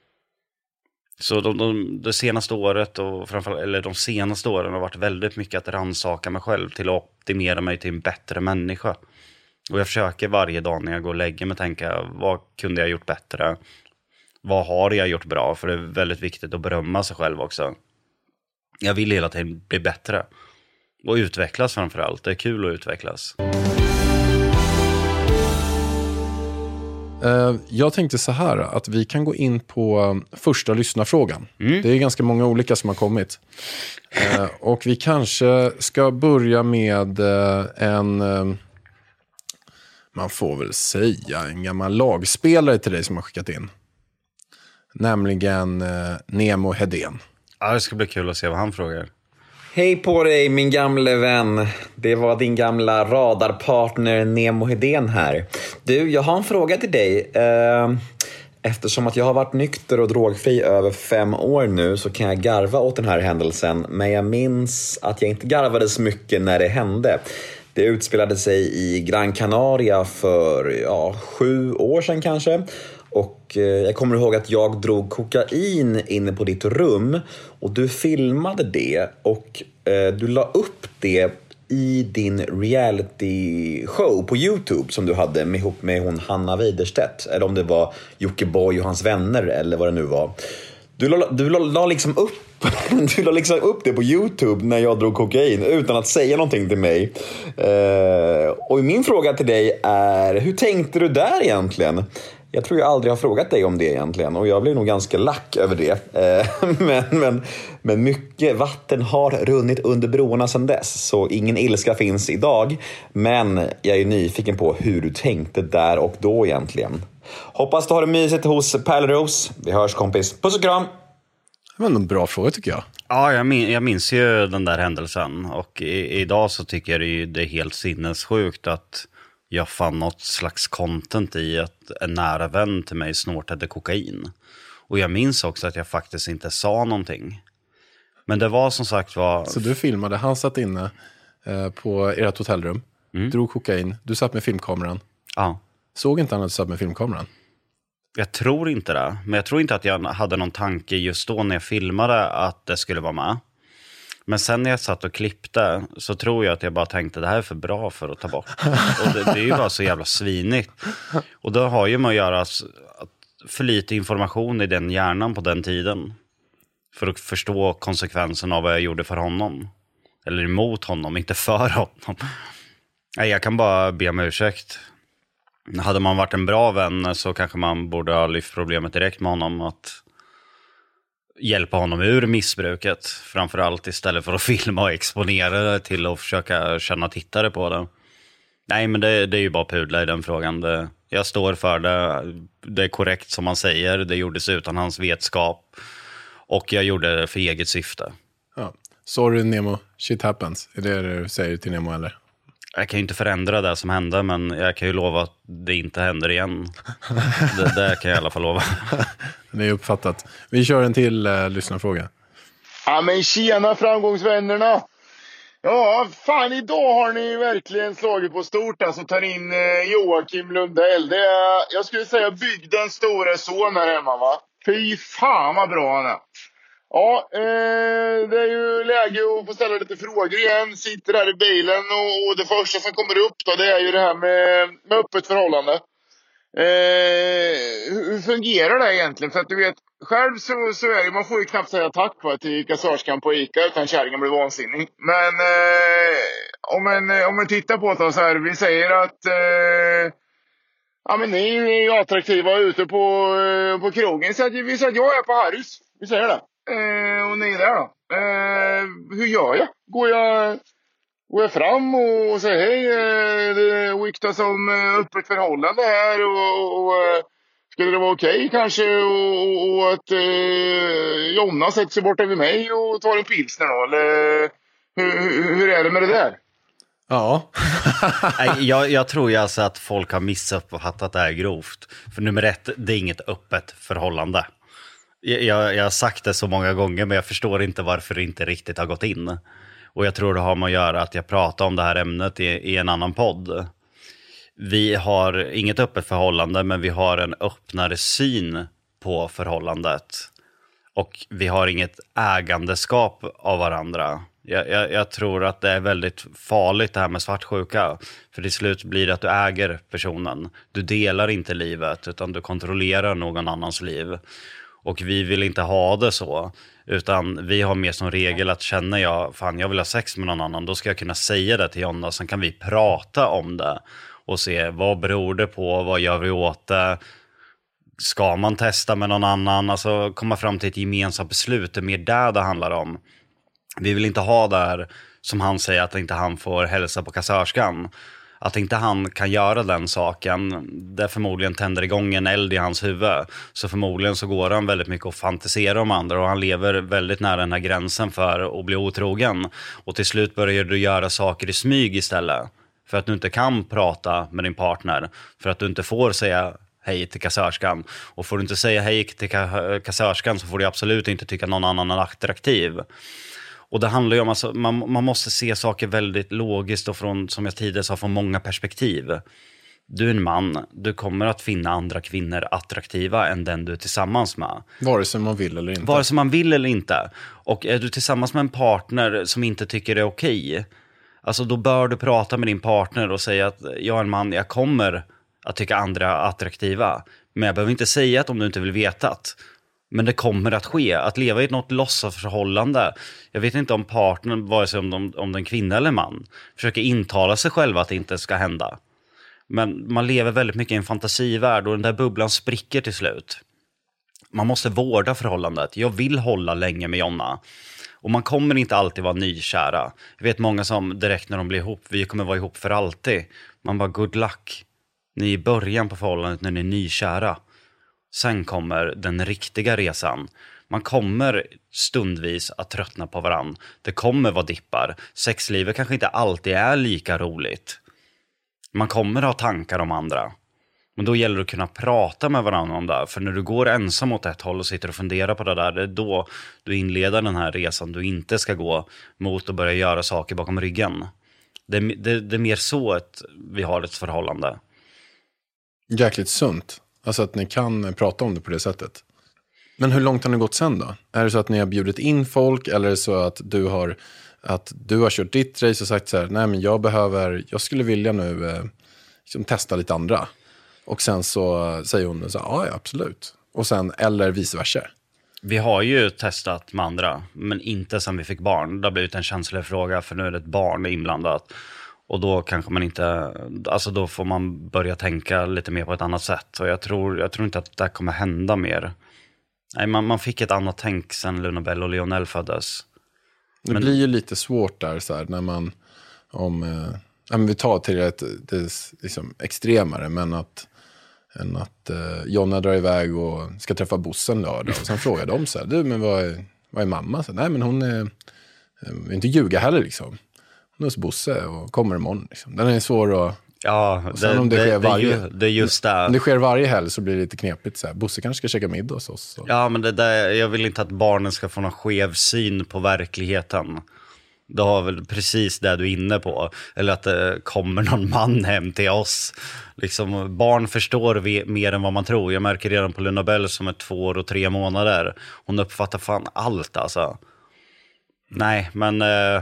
Så de, de, det senaste året, och framförallt, eller de senaste åren har varit väldigt mycket att rannsaka mig själv till att optimera mig till en bättre människa. Och jag försöker varje dag när jag går och lägger mig tänka, vad kunde jag gjort bättre? Vad har jag gjort bra? För det är väldigt viktigt att berömma sig själv också. Jag vill hela tiden bli bättre. Och utvecklas framförallt. Det är kul att utvecklas. Jag tänkte så här att vi kan gå in på första lyssnarfrågan. Mm. Det är ganska många olika som har kommit. Och vi kanske ska börja med en, man får väl säga, en gammal lagspelare till dig som har skickat in. Nämligen Nemo Hedén. Ja, det ska bli kul att se vad han frågar. Hej på dig min gamle vän. Det var din gamla radarpartner Nemo Hedén här. Du, jag har en fråga till dig. Eftersom att jag har varit nykter och drogfri över fem år nu så kan jag garva åt den här händelsen. Men jag minns att jag inte garvade så mycket när det hände. Det utspelade sig i Gran Canaria för ja, sju år sedan kanske. Och jag kommer ihåg att jag drog kokain inne på ditt rum och du filmade det och eh, du la upp det i din reality show på YouTube som du hade med, ihop med hon Hanna Widerstedt. Eller om det var Jockiboi och hans vänner eller vad det nu var. Du la, du la, la liksom upp Du la liksom upp det på YouTube när jag drog kokain utan att säga någonting till mig. Eh, och min fråga till dig är, hur tänkte du där egentligen? Jag tror jag aldrig har frågat dig om det egentligen och jag blev nog ganska lack över det. men, men, men mycket vatten har runnit under broarna sedan dess, så ingen ilska finns idag. Men jag är nyfiken på hur du tänkte där och då egentligen. Hoppas du har det mysigt hos Pärleros. Vi hörs kompis. Puss och kram! Det var en bra fråga tycker jag. Ja, jag, min, jag minns ju den där händelsen. Och i, idag så tycker jag det är, det är helt sinnessjukt att jag fann något slags content i att en nära vän till mig snortade kokain. Och jag minns också att jag faktiskt inte sa någonting. Men det var som sagt var... Så du filmade, han satt inne eh, på ert hotellrum, mm. drog kokain, du satt med filmkameran. Ja. Såg inte han att du satt med filmkameran? Jag tror inte det. Men jag tror inte att jag hade någon tanke just då när jag filmade att det skulle vara med. Men sen när jag satt och klippte så tror jag att jag bara tänkte det här är för bra för att ta bort. Och det, det är ju bara så jävla svinigt. Och då har ju man att göra för lite information i den hjärnan på den tiden. För att förstå konsekvensen av vad jag gjorde för honom. Eller emot honom, inte för honom. Nej, jag kan bara be om ursäkt. Hade man varit en bra vän så kanske man borde ha lyft problemet direkt med honom. Att hjälpa honom ur missbruket. Framförallt istället för att filma och exponera det till att försöka känna tittare på det. Nej, men det, det är ju bara pudla i den frågan. Det, jag står för det. Det är korrekt som man säger. Det gjordes utan hans vetskap. Och jag gjorde det för eget syfte. Ja. Sorry Nemo, shit happens. Är det du säger till Nemo eller? Jag kan ju inte förändra det som hände, men jag kan ju lova att det inte händer igen. det, det kan jag i alla fall lova. Det är uppfattat. Vi kör en till uh, lyssnarfråga. Ja men tjena framgångsvännerna. Ja, fan idag har ni verkligen slagit på stort. Alltså tar in eh, Joakim Lundell. Det är, jag skulle säga bygdens stora son här hemma va. Fy fan vad bra han är. Ja, eh, det är ju läge att få ställa lite frågor igen. Sitter här i bilen och, och det första som kommer upp då, det är ju det här med, med öppet förhållande. Eh, hur, hur fungerar det egentligen? För att du vet, själv så, så är det, man får ju knappt säga tack va, till kassörskan på Ica utan kärringen blir vansinnig. Men eh, om, man, om man tittar på det så här, vi säger att eh, ja men ni är ju attraktiva ute på, eh, på krogen. Så att, vi säger att jag är på Harrys, vi säger det. Eh, och ni är där då. Eh, hur gör jag? Går jag, går jag fram och, och säger hej, eh, det ryktas om eh, öppet förhållande här och, och eh, skulle det vara okej okay, kanske och, och, och att eh, Jonna sätter sig borta vid mig och tar en pilsner då? Eller hur, hur, hur är det med det där? Ja. jag, jag tror ju alltså att folk har missuppfattat det här grovt. För nummer ett, det är inget öppet förhållande. Jag, jag har sagt det så många gånger men jag förstår inte varför det inte riktigt har gått in. Och jag tror det har med att göra att jag pratar om det här ämnet i, i en annan podd. Vi har inget öppet förhållande men vi har en öppnare syn på förhållandet. Och vi har inget ägandeskap av varandra. Jag, jag, jag tror att det är väldigt farligt det här med svartsjuka. För till slut blir det att du äger personen. Du delar inte livet utan du kontrollerar någon annans liv. Och vi vill inte ha det så. Utan vi har mer som regel att känner jag, fan jag vill ha sex med någon annan. Då ska jag kunna säga det till Jonna. Sen kan vi prata om det. Och se vad beror det på, vad gör vi åt det. Ska man testa med någon annan? Alltså komma fram till ett gemensamt beslut. Det är mer där det handlar om. Vi vill inte ha där som han säger att inte han får hälsa på kassörskan. Att inte han kan göra den saken, det förmodligen tänder igång en eld i hans huvud. Så förmodligen så går han väldigt mycket och fantiserar om andra. Och han lever väldigt nära den här gränsen för att bli otrogen. Och till slut börjar du göra saker i smyg istället. För att du inte kan prata med din partner. För att du inte får säga hej till kassörskan. Och får du inte säga hej till kassörskan så får du absolut inte tycka någon annan är attraktiv. Och det handlar ju om att alltså, man, man måste se saker väldigt logiskt och från, som jag tidigare sa, från många perspektiv. Du är en man, du kommer att finna andra kvinnor attraktiva än den du är tillsammans med. Vare sig man vill eller inte. Vare sig man vill eller inte. Och är du tillsammans med en partner som inte tycker det är okej, alltså då bör du prata med din partner och säga att jag är en man, jag kommer att tycka andra attraktiva. Men jag behöver inte säga att om du inte vill veta att. Men det kommer att ske. Att leva i något låtsasförhållande. Jag vet inte om partnern, vare sig om, de, om den kvinna eller man, försöker intala sig själva att det inte ska hända. Men man lever väldigt mycket i en fantasivärld och den där bubblan spricker till slut. Man måste vårda förhållandet. Jag vill hålla länge med Jonna. Och man kommer inte alltid vara nykära. Jag vet många som direkt när de blir ihop, vi kommer vara ihop för alltid. Man bara, good luck. Ni är i början på förhållandet när ni är nykära. Sen kommer den riktiga resan. Man kommer stundvis att tröttna på varann. Det kommer vara dippar. Sexlivet kanske inte alltid är lika roligt. Man kommer ha tankar om andra. Men då gäller det att kunna prata med varandra om det. För när du går ensam åt ett håll och sitter och funderar på det där, det är då du inleder den här resan du inte ska gå mot och börja göra saker bakom ryggen. Det, det, det är mer så att vi har ett förhållande. Jäkligt sunt. Alltså att ni kan prata om det på det sättet. Men hur långt har ni gått sen då? Är det så att ni har bjudit in folk eller är det så att du har, att du har kört ditt race och sagt så här, nej men jag behöver, jag skulle vilja nu eh, liksom testa lite andra. Och sen så säger hon så här, ja absolut. Och sen, eller vice versa. Vi har ju testat med andra, men inte sen vi fick barn. Det har blivit en känslig fråga för nu är det ett barn inblandat. Och då kanske man inte, alltså då får man börja tänka lite mer på ett annat sätt. Och jag tror, jag tror inte att det kommer hända mer. Nej, man, man fick ett annat tänk sen Lunabelle och Lionel föddes. Det men... blir ju lite svårt där så här, när man, om, eh, ja, men vi tar till det, det liksom extremare, men att än att eh, Jonna drar iväg och ska träffa Bossen lördag. Och sen frågar de så här, du men vad är, vad är mamma? Så, nej men hon är, eh, inte ljuga heller liksom. Hon är hos Bosse och kommer imorgon liksom. Den är svår att... Ja, det, om det, det, varje, det, det är just det. Om det sker varje helg så blir det lite knepigt. Så här. Bosse kanske ska käka middag hos oss. Så. Ja, men det där, jag vill inte att barnen ska få någon skev syn på verkligheten. Det har väl precis det du är inne på. Eller att det kommer någon man hem till oss. Liksom, barn förstår vi mer än vad man tror. Jag märker redan på Lunabelle som är två år och tre månader. Hon uppfattar fan allt alltså. Nej, men... Eh,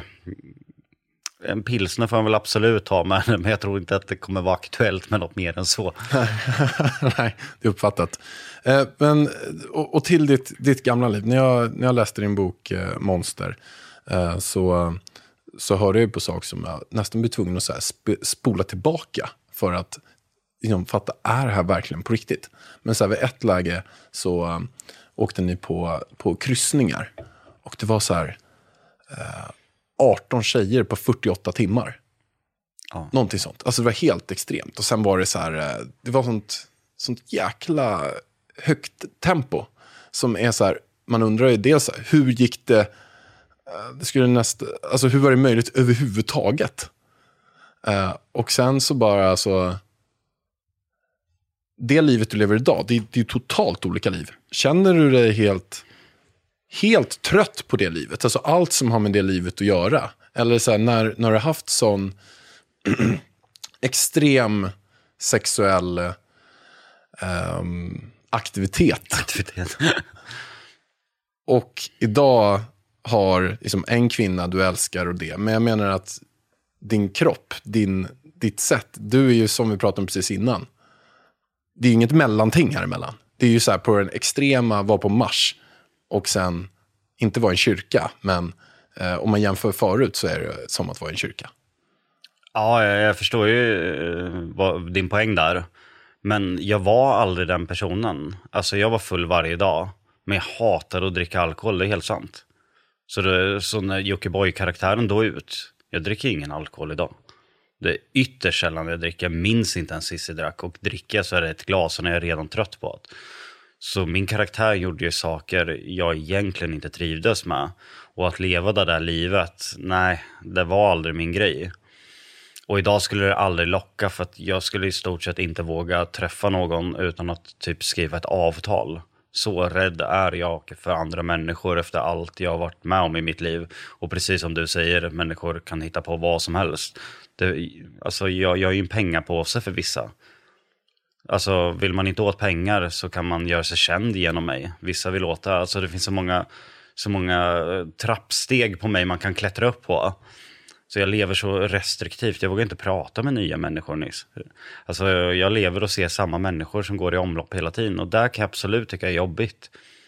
en pilsner får man väl absolut ha, men, men jag tror inte att det kommer vara aktuellt med något mer än så. Nej, det är uppfattat. Eh, men, och, och till ditt, ditt gamla liv. När jag, när jag läste din bok eh, Monster eh, så, så hörde jag på saker som jag nästan blev tvungen att så här, sp- spola tillbaka för att liksom, fatta, är det här verkligen på riktigt? Men så här, vid ett läge så eh, åkte ni på, på kryssningar och det var så här... Eh, arton tjejer på fyrtioåtta timmar. Ja. Någonting sånt. Alltså det var helt extremt. Och sen var det så här, det var sånt, sånt jäkla högt tempo. Som är så här, man undrar ju dels hur gick det, det skulle nästa, alltså hur var det möjligt överhuvudtaget? Uh, och sen så bara alltså, det livet du lever idag, det, det är totalt olika liv. Känner du dig helt... helt trött på det livet. Alltså allt som har med det livet att göra. Eller så här, när, när du har haft sån extrem sexuell um, aktivitet. aktivitet. Och idag har liksom en kvinna du älskar och det. Men jag menar att din kropp, din, ditt sätt, du är ju som vi pratade om precis innan. Det är ju inget mellanting här emellan. Det är ju så här på den extrema, var på Mars. Och sen inte vara en kyrka. Men eh, om man jämför förut så är det som att vara en kyrka. Ja, jag, jag förstår ju eh, vad, din poäng där. Men jag var aldrig den personen. Alltså jag var full varje dag. Men jag hatade att dricka alkohol, det är helt sant. Så, det, så när Jockiboi-karaktären då ut. Jag dricker ingen alkohol idag. Det är ytterst sällan jag dricker. Jag minns inte ens sist jag drack. Och dricker så är det ett glas och när jag är redan trött på det. Så min karaktär gjorde ju saker jag egentligen inte trivdes med. Och att leva det där livet, nej, det var aldrig min grej. Och idag skulle det aldrig locka för att jag skulle i stort sett inte våga träffa någon utan att typ skriva ett avtal. Så rädd är jag för andra människor efter allt jag har varit med om i mitt liv. Och precis som du säger, människor kan hitta på vad som helst. Det, alltså jag, jag är ju en pengapåse för vissa. Alltså vill man inte åt pengar så kan man göra sig känd genom mig. Vissa vill åta, alltså det finns så många, så många trappsteg på mig man kan klättra upp på. Så jag lever så restriktivt, jag vågar inte prata med nya människor nyss. Alltså jag lever och ser samma människor som går i omlopp hela tiden. Och där kan jag absolut tycka är jobbigt.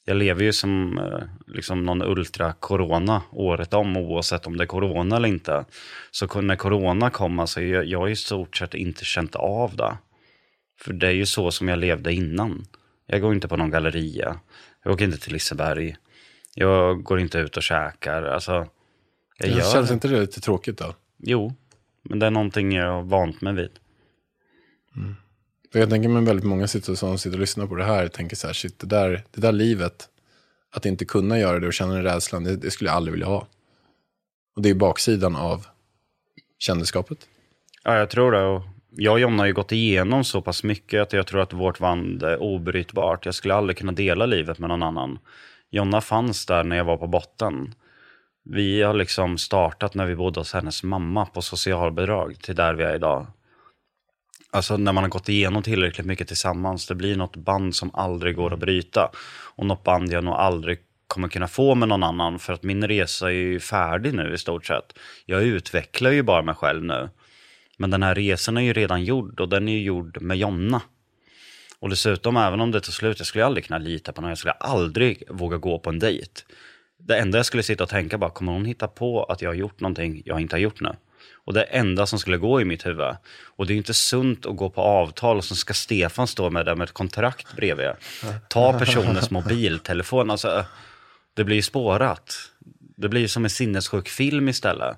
jag lever ju som liksom någon ultra-corona året om, oavsett om det är corona eller inte. Så när corona kom, alltså, jag, jag har i stort sett inte känt av det. För det är ju så som jag levde innan. Jag går inte på någon galleria. Jag åker inte till Liseberg. Jag går inte ut och käkar. Alltså, jag gör... Känns inte det lite tråkigt då? Jo, men det är någonting jag har vant mig vid. Mm. Jag tänker mig väldigt många sitter som sitter och lyssnar på det här och tänker så här, shit, det där, det där livet, att inte kunna göra det och känna den rädslan, det, det skulle jag aldrig vilja ha. Och det är baksidan av kändisskapet. Ja, jag tror det. Och jag och Jonna har ju gått igenom så pass mycket att jag tror att vårt band är obrytbart. Jag skulle aldrig kunna dela livet med någon annan. Jonna fanns där när jag var på botten. Vi har liksom startat när vi bodde hos hennes mamma på socialbidrag till där vi är idag. Alltså när man har gått igenom tillräckligt mycket tillsammans, det blir något band som aldrig går att bryta. Och något band jag nog aldrig kommer kunna få med någon annan, för att min resa är ju färdig nu i stort sett. Jag utvecklar ju bara mig själv nu. Men den här resan är ju redan gjord, och den är ju gjord med Jonna. Och dessutom, även om det tar slut, jag skulle aldrig kunna lita på någon. Jag skulle aldrig våga gå på en dejt. Det enda jag skulle sitta och tänka bara, kommer hon hitta på att jag har gjort någonting jag inte har gjort nu? Och det enda som skulle gå i mitt huvud. Och det är ju inte sunt att gå på avtal, och så ska Stefan stå med det med ett kontrakt bredvid. Ta personens mobiltelefon. Alltså, det blir ju spårat. Det blir som en sinnessjuk film istället.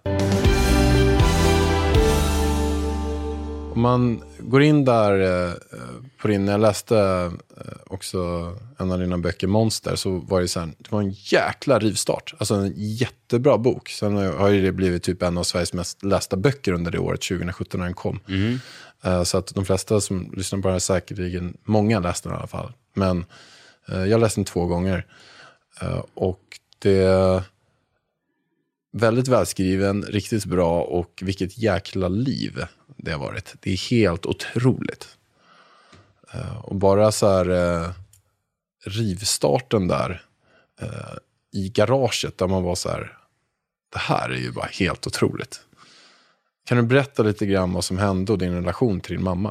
Om man går in där eh, på din, jag läste eh, också en av dina böcker, Monster, så var det så här, det var en jäkla rivstart. Alltså en jättebra bok. Sen har ju det blivit typ en av Sveriges mest lästa böcker under det året, tjugo sjutton, när den kom. Mm. Eh, så att de flesta som lyssnar på det här säkerligen, många läste den i alla fall. Men eh, jag läste den två gånger. Eh, och det är väldigt välskriven, riktigt bra, och vilket jäkla liv det har varit. Det är helt otroligt. Uh, och bara så här uh, rivstarten där uh, i garaget, där man var så här, det här är ju bara helt otroligt. Kan du berätta lite grann vad som hände och din relation till din mamma?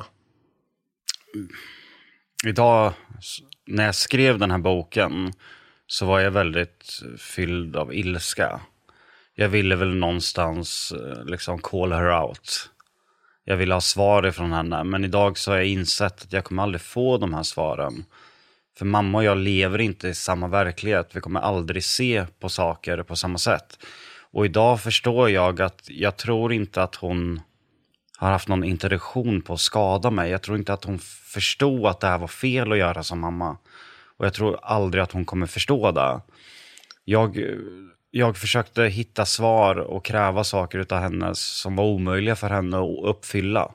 Idag, när jag skrev den här boken, så var jag väldigt fylld av ilska. Jag ville väl någonstans liksom call her out. Jag ville ha svar ifrån henne. Men idag så har jag insett att jag kommer aldrig få de här svaren. För mamma och jag lever inte i samma verklighet. Vi kommer aldrig se på saker på samma sätt. Och idag förstår jag att jag tror inte att hon har haft någon intention på att skada mig. Jag tror inte att hon förstod att det här var fel att göra som mamma. Och jag tror aldrig att hon kommer förstå det. Jag... Jag försökte hitta svar och kräva saker utav henne som var omöjliga för henne att uppfylla.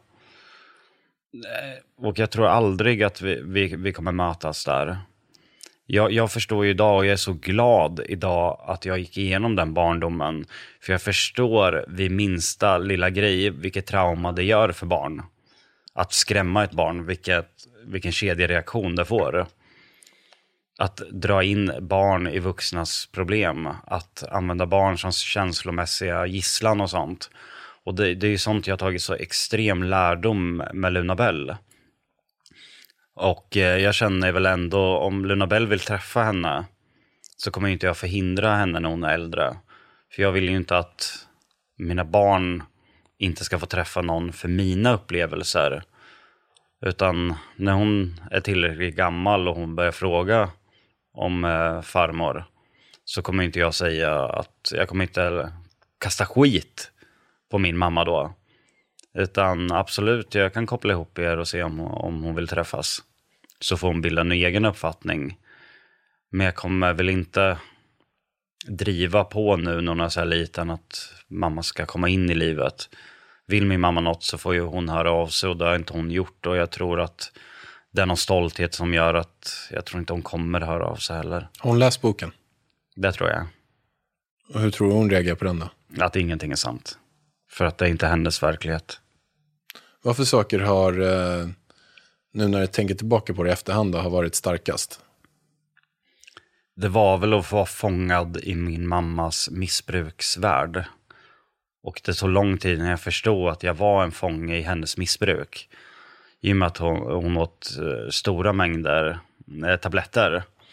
Och jag tror aldrig att vi, vi, vi kommer mötas där. Jag, jag förstår ju idag, och jag är så glad idag att jag gick igenom den barndomen. För jag förstår vid minsta lilla grej vilket trauma det gör för barn. Att skrämma ett barn, vilket, vilken kedjereaktion det får. Att dra in barn i vuxnas problem. Att använda barn som känslomässiga gisslan och sånt. Och det, det är ju sånt jag har tagit så extrem lärdom med Luna Bell. Och eh, jag känner väl ändå, om Luna Bell vill träffa henne, så kommer inte jag förhindra henne när hon är äldre. För jag vill ju inte att mina barn inte ska få träffa någon för mina upplevelser. Utan när hon är tillräckligt gammal och hon börjar fråga om eh, farmor, så kommer inte jag säga att jag kommer inte kasta skit på min mamma då. Utan absolut, jag kan koppla ihop er och se om, om hon vill träffas. Så får hon bilda en egen uppfattning. Men jag kommer väl inte driva på nu när hon är så här liten att mamma ska komma in i livet. Vill min mamma något så får ju hon höra av sig, och det har inte hon gjort. Och jag tror att det är någon stolthet som gör att jag tror inte hon kommer höra av sig heller. Har hon läst boken? Det tror jag. Och hur tror du hon reagerar på den då? Att ingenting är sant. För att det är inte hennes verklighet. Vad för saker har, eh, nu när du tänker tillbaka på det i efterhand, har varit starkast? Det var väl att vara fångad i min mammas missbruksvärld. Och det tog lång tid när jag förstod att jag var en fånge i hennes missbruk. I och med att hon, hon åt stora mängder eh, tabletter.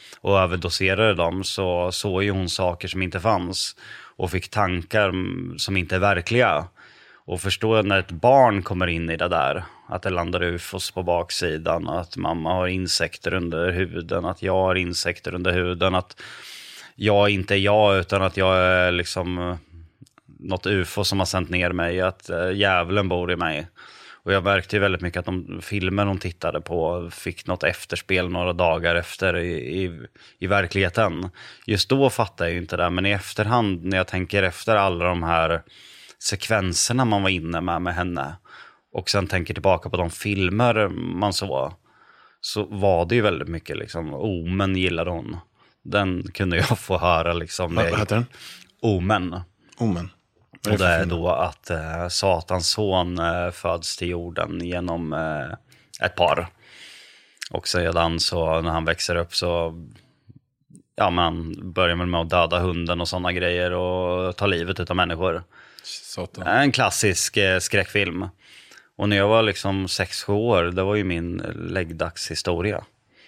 och överdoserade dem, så såg ju hon saker som inte fanns och fick tankar som inte är verkliga. Och förstå när ett barn kommer in i det där, att det landar ufos på baksidan, att mamma har insekter under huden, att jag har insekter under huden, att jag inte är jag utan att jag är liksom något ufo som har sänt ner mig, att djävulen bor i mig. Och jag märkte ju väldigt mycket att de filmer de tittade på fick något efterspel några dagar efter i, i, i verkligheten. Just då fattar jag ju inte det, men i efterhand när jag tänker efter alla de här sekvenserna man var inne med med henne och sen tänker tillbaka på de filmer man såg, så var det ju väldigt mycket liksom, Omen gillade hon. Den kunde jag få höra liksom. Vad heter den? Omen. Omen. Det och det är då att eh, Satans son eh, föds till jorden genom eh, ett par. Och sedan så när han växer upp så ja, man börjar med att döda hunden och sådana grejer och ta livet av människor. Satan. En klassisk eh, skräckfilm. Och när jag var liksom sex sju år, det var ju min läggdagshistoria.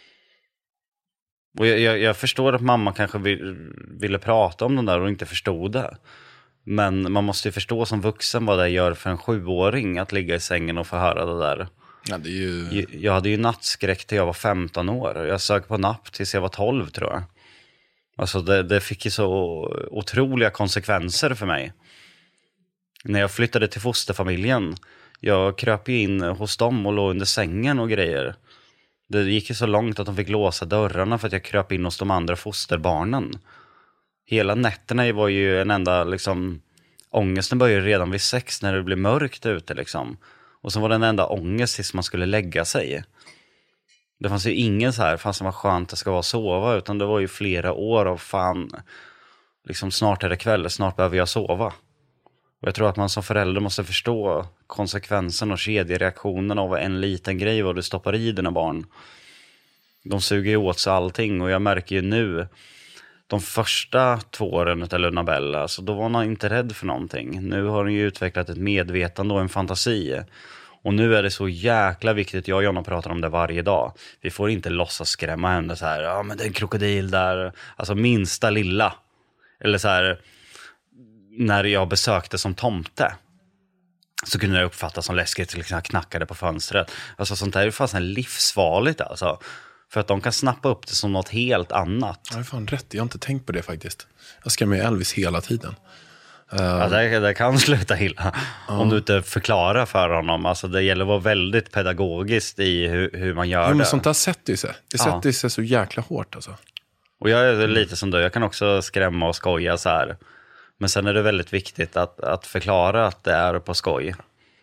Och jag, jag, jag förstår att mamma kanske vill, ville prata om den där och inte förstod det. Men man måste ju förstå som vuxen vad det gör för en sjuåring att ligga i sängen och få höra det där. Ja, det är ju... jag, jag hade ju nattskräck till jag var femton år. Jag sög på napp tills jag var tolv tror jag. Alltså det, det fick ju så otroliga konsekvenser för mig. När jag flyttade till fosterfamiljen, jag kröp ju in hos dem och låg under sängen och grejer. Det gick ju så långt att de fick låsa dörrarna för att jag kröp in hos de andra fosterbarnen. Hela nätterna var ju en enda liksom, ångesten började redan vid sex när det blev mörkt ute liksom. Och så var det en enda ångest tills man skulle lägga sig. Det fanns ju ingen så här, fan som var skönt det ska vara sova, utan det var ju flera år av fan, liksom snart är det kväll, snart behöver jag sova. Och jag tror att man som förälder måste förstå konsekvensen och kedjereaktionen av en liten grej vad du stoppar i dina barn. De suger ju åt sig allting och jag märker ju nu, de första två åren av Lunabella, alltså då var hon inte rädd för någonting. Nu har hon ju utvecklat ett medvetande och en fantasi. Och nu är det så jäkla viktigt, jag och Jonna pratar om det varje dag. Vi får inte låtsas skrämma henne så här, ja men det är en krokodil där. Alltså minsta lilla. Eller så här, när jag besökte som tomte så kunde det uppfattas som läskigt till exempel knackade på fönstret. Alltså sånt där är ju fast livsfarligt alltså. För att de kan snappa upp det som något helt annat. Ja, fan rätt. Jag har inte tänkt på det faktiskt. Jag skrämmer med Elvis hela tiden. Uh... Ja, det, det kan sluta illa. Uh. Om du inte förklarar för honom. Alltså det gäller att vara väldigt pedagogiskt i hur, hur man gör ja, men det. sånt där sätter ju sig. Det sätter ja. sig så jäkla hårt alltså. Och jag är lite som du. Jag kan också skrämma och skoja så här. Men sen är det väldigt viktigt att, att förklara att det är på skoj.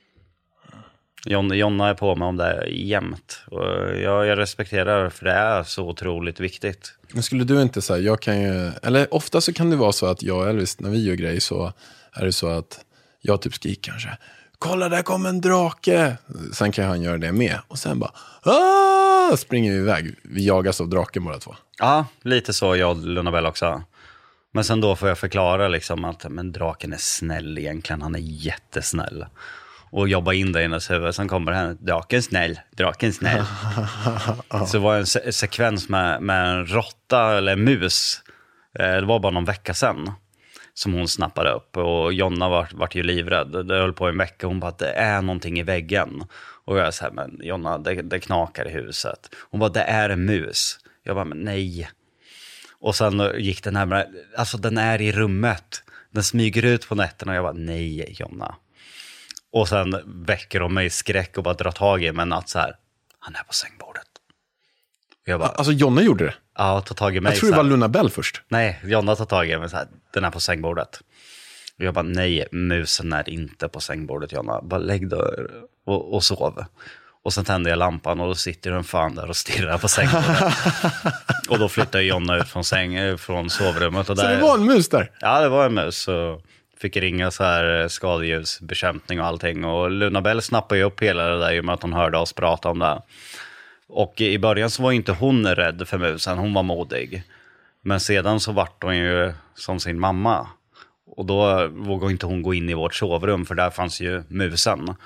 Jonna, Jonna är på mig om det är jämt. Och jag, jag respekterar för det är så otroligt viktigt. Men skulle du inte säga, jag kan ju, eller ofta så kan det vara så att jag och Elvis, när vi gör grejer så är det så att jag typ skriker kanske, kolla där kommer en drake. Sen kan han göra det med. Och sen bara, aah! Springer vi iväg. Vi jagas av draken båda två. Ja, lite så jag och Lunabella också. Men sen då får jag förklara liksom att men draken är snäll egentligen. Han är jättesnäll. Och jobba in det i hennes huvud. Sen kommer han, draken snäll, draken snäll. Så var det en se- sekvens med, med en råtta eller en mus. Eh, det var bara någon vecka sedan som hon snappade upp. Och Jonna var, var ju livrädd. Det höll på en vecka. Hon bara, det är någonting i väggen. Och jag sa, men Jonna, det, det knakar i huset. Hon bara, det är en mus. Jag bara, men nej. Och sen gick den här, alltså den är i rummet. Den smyger ut på nätterna. Och jag bara, nej Jonna. Och sen väcker de mig i skräck och bara drar tag i mig en natt så här. Han är på sängbordet. Och jag bara, alltså Jonna gjorde det? Ja, ta tag i mig. Jag tror det var Lunabell först. Nej, Jonna tar tag i mig så här. Den är på sängbordet. Och jag bara, nej, musen är inte på sängbordet Jonna. Bara lägg där och, och sov. Och sen tände jag lampan och då sitter den fan där och stirrar på sängbordet. Och då flyttar Jonna ut från, säng, från sovrummet. Och så där, det var en mus där? Ja, det var en mus. Så fick ringa så här skadedjursbekämpning och allting. Och Lunabell snappade ju upp hela det där i och med att hon hörde oss prata om det. Och i början så var inte hon rädd för musen, hon var modig. Men sedan så vart hon ju som sin mamma. Och då vågade inte hon gå in i vårt sovrum för där fanns ju musen.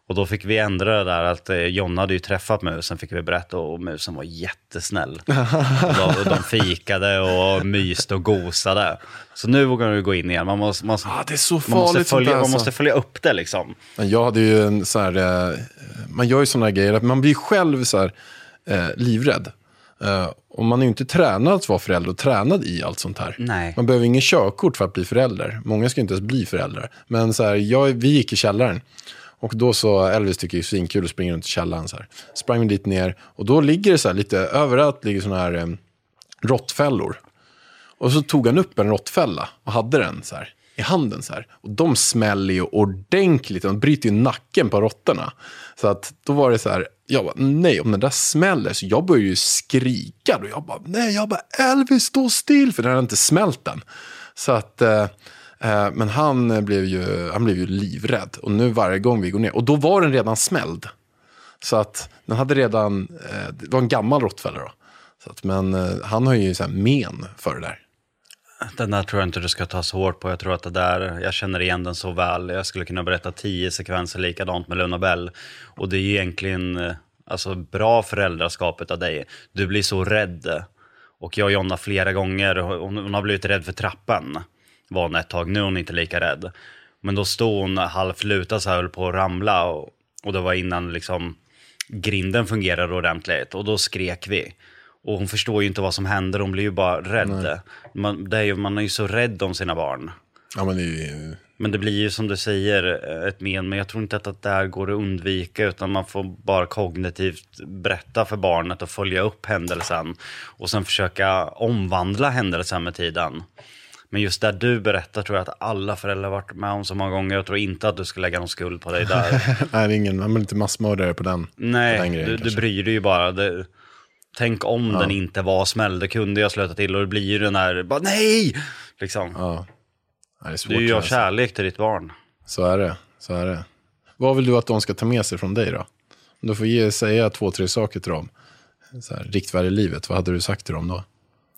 Och då fick vi ändra det där att eh, Jonna hade ju träffat musen, fick vi berätta, och musen var jättesnäll. och, de, och de fikade och myste och gosade. Så nu vågar vi gå in igen. Man måste, man, ah, det är så farligt, man måste, följa, alltså. man måste följa upp det liksom. Jag hade ju en så här, eh, man gör ju såna här grejer att man blir själv så här eh, livrädd. Uh, och man är ju inte tränad att vara förälder och tränad i allt sånt här. Nej. Man behöver ingen körkort för att bli förälder. Många ska inte ens bli föräldrar. Men så här, jag, vi gick i källaren. Och då så, Elvis tycker det är svinkul att springa runt i källaren så här. Sprang vi dit ner. Och då ligger det så här lite, överallt ligger såna här um, råttfällor. Och så tog han upp en råttfälla och hade den så här i handen så här. Och de smäller ju ordentligt. De bryter ju nacken på råttorna. Så att då var det så här, jag bara, nej, om den där smäller. Så jag började ju skrika. Och jag bara, nej, jag bara, Elvis, stå still. För den hade inte smält den. Så att, eh, eh, men han blev, ju, han blev ju livrädd. Och nu varje gång vi går ner. Och då var den redan smälld. Så att den hade redan, eh, det var en gammal råttfälla då. Så att, men eh, han har ju så här men för det där. Den där tror jag inte du ska ta så hårt på. Jag tror att det där, jag känner igen den så väl. Jag skulle kunna berätta tio sekvenser likadant med Luna Bell. Och det är egentligen alltså, bra föräldraskapet av dig. Du blir så rädd. Och jag och Jonna flera gånger, hon, hon har blivit rädd för trappen. Var hon ett tag, nu är hon inte lika rädd. Men då stod hon halvt lutad så här, höll på att ramla. Och, och det var innan liksom grinden fungerade ordentligt. Och då skrek vi. Och hon förstår ju inte vad som händer, hon blir ju bara rädd. Man, det är ju, man är ju så rädd om sina barn. Ja, men det är ju... Men det blir ju som du säger ett men, men jag tror inte att det där går att undvika, utan man får bara kognitivt berätta för barnet och följa upp händelsen. Och sen försöka omvandla händelsen med tiden. Men just där du berättar tror jag att alla föräldrar har varit med om så många gånger. Jag tror inte att du ska lägga någon skuld på dig där. Nej, det är ingen, man är inte massmördare på den. Nej, på den grejen, du, du bryr dig ju bara. Det, tänk om ja. den inte var smäll, det kunde jag sluta till. Och det blir ju den här, bara nej! Liksom. Ja. Det är svårt, du gör kärlek till ditt barn. Så är det, så är det. Vad vill du att de ska ta med sig från dig då? Du får ge, säga två, tre saker till dem. Så här, riktvärde i livet, vad hade du sagt till dem då?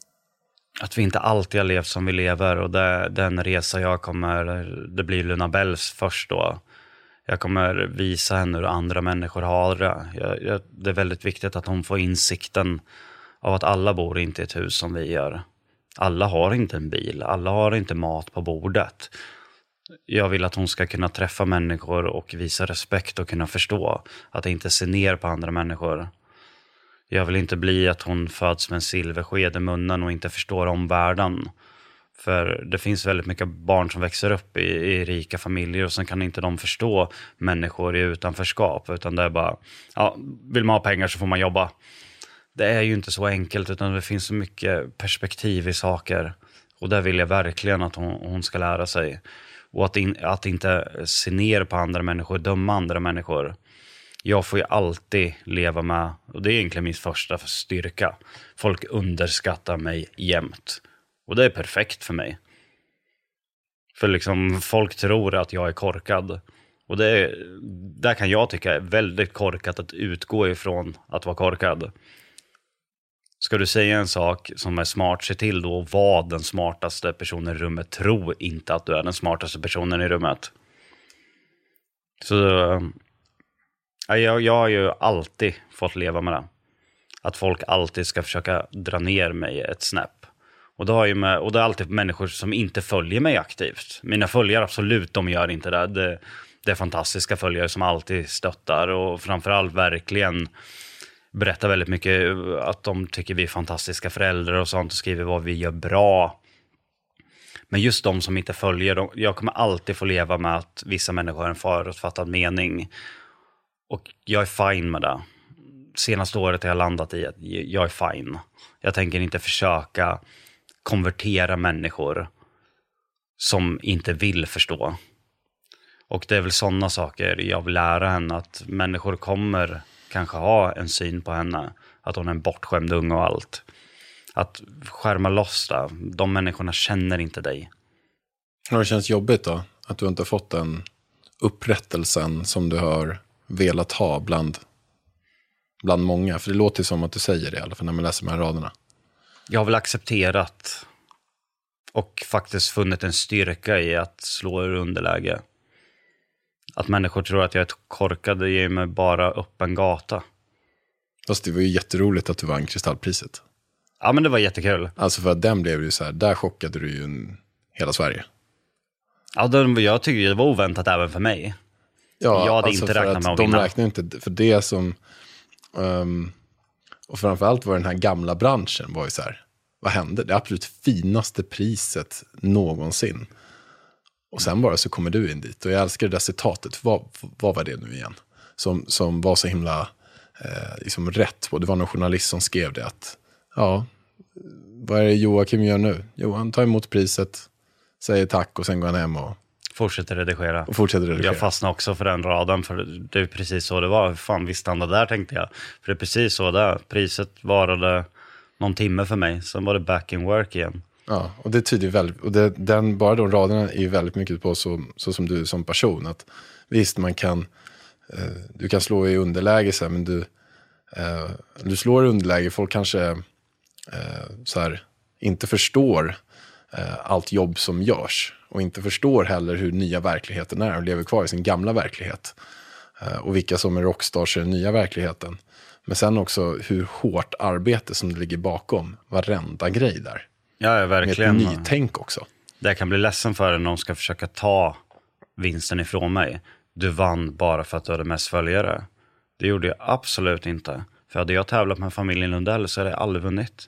Att vi inte alltid har levt som vi lever. Och det, den resa jag kommer, det blir Luna Bells först då. Jag kommer visa henne hur andra människor har det. Jag, jag, det är väldigt viktigt att hon får insikten av att alla bor inte i ett hus som vi gör. Alla har inte en bil, alla har inte mat på bordet. Jag vill att hon ska kunna träffa människor och visa respekt och kunna förstå att inte se ner på andra människor. Jag vill inte bli att hon föds med en silversked i munnen och inte förstår omvärlden. För det finns väldigt mycket barn som växer upp i, i rika familjer och sen kan inte de förstå människor i utanförskap. Utan det är bara, ja, vill man ha pengar så får man jobba. Det är ju inte så enkelt, utan det finns så mycket perspektiv i saker. Och där vill jag verkligen att hon, hon ska lära sig. Och att, in, att inte se ner på andra människor, döma andra människor. Jag får ju alltid leva med, och det är egentligen min första styrka. Folk underskattar mig jämt. Och det är perfekt för mig. För liksom folk tror att jag är korkad. Och det är, där kan jag tycka är väldigt korkat att utgå ifrån att vara korkad. Ska du säga en sak som är smart, se till då att vara den smartaste personen i rummet. Tro inte att du är den smartaste personen i rummet. Så jag, jag har ju alltid fått leva med det. Att folk alltid ska försöka dra ner mig ett snäpp. Och det, har ju med, och det är alltid människor som inte följer mig aktivt. Mina följare absolut, de gör inte det. Det, det är fantastiska följare som alltid stöttar. Och framförallt verkligen berättar väldigt mycket att de tycker vi är fantastiska föräldrar och sånt. Och skriver vad vi gör bra. Men just de som inte följer, de, jag kommer alltid få leva med att vissa människor har en förutfattad mening. Och jag är fine med det. Senaste året har jag landat i att jag är fine. Jag tänker inte försöka konvertera människor som inte vill förstå. Och det är väl sådana saker jag vill lära henne, att människor kommer kanske ha en syn på henne, att hon är en bortskämd ung och allt. Att skärma loss det. De människorna känner inte dig. Har det känns jobbigt då? Att du inte fått den upprättelsen som du har velat ha bland, bland många? För det låter som att du säger det i alla fall när man läser de här raderna. Jag har väl accepterat och faktiskt funnit en styrka i att slå ur underläge. Att människor tror att jag är korkad, det ger mig bara upp en gata. Fast det var ju jätteroligt att du vann Kristallpriset. Ja, men det var jättekul. Alltså för att den blev ju så här, där chockade du ju en, hela Sverige. Ja, den, jag tycker det var oväntat även för mig. Ja, jag hade alltså inte för räknat att med att de vinna. räknar inte, för det som, um, och framförallt var den här gamla branschen var ju så här, vad hände? Det absolut finaste priset någonsin. Och sen bara så kommer du in dit. Och jag älskar det där citatet. Vad, vad var det nu igen? Som, som var så himla eh, liksom rätt. Och det var någon journalist som skrev det. Att, ja, vad är det Joakim gör nu? Jo, han tar emot priset, säger tack och sen går han hem och Fortsätter redigera. Och fortsätter redigera. Jag fastnade också för den raden. För det är precis så det var. Fan, visst han där, tänkte jag. För det är precis så där. Priset varade någon timme för mig. Sen var det back in work igen. Ja, och det tyder väldigt, och det, den, bara de raderna är ju väldigt mycket på så, så som du som person. Att visst, man kan, eh, du kan slå i underläge så här, men du, eh, du slår i underläge, folk kanske eh, så här, inte förstår eh, allt jobb som görs. Och inte förstår heller hur nya verkligheten är och lever kvar i sin gamla verklighet. Eh, och vilka som är rockstars i den nya verkligheten. Men sen också hur hårt arbete som det ligger bakom varenda grej där. Ja, verkligen. Med ett nytänk också. Det kan bli ledsen för när de ska försöka ta vinsten ifrån mig. Du vann bara för att du hade mest följare. Det gjorde jag absolut inte. För hade jag tävlat med familjen Lundell så hade jag aldrig vunnit.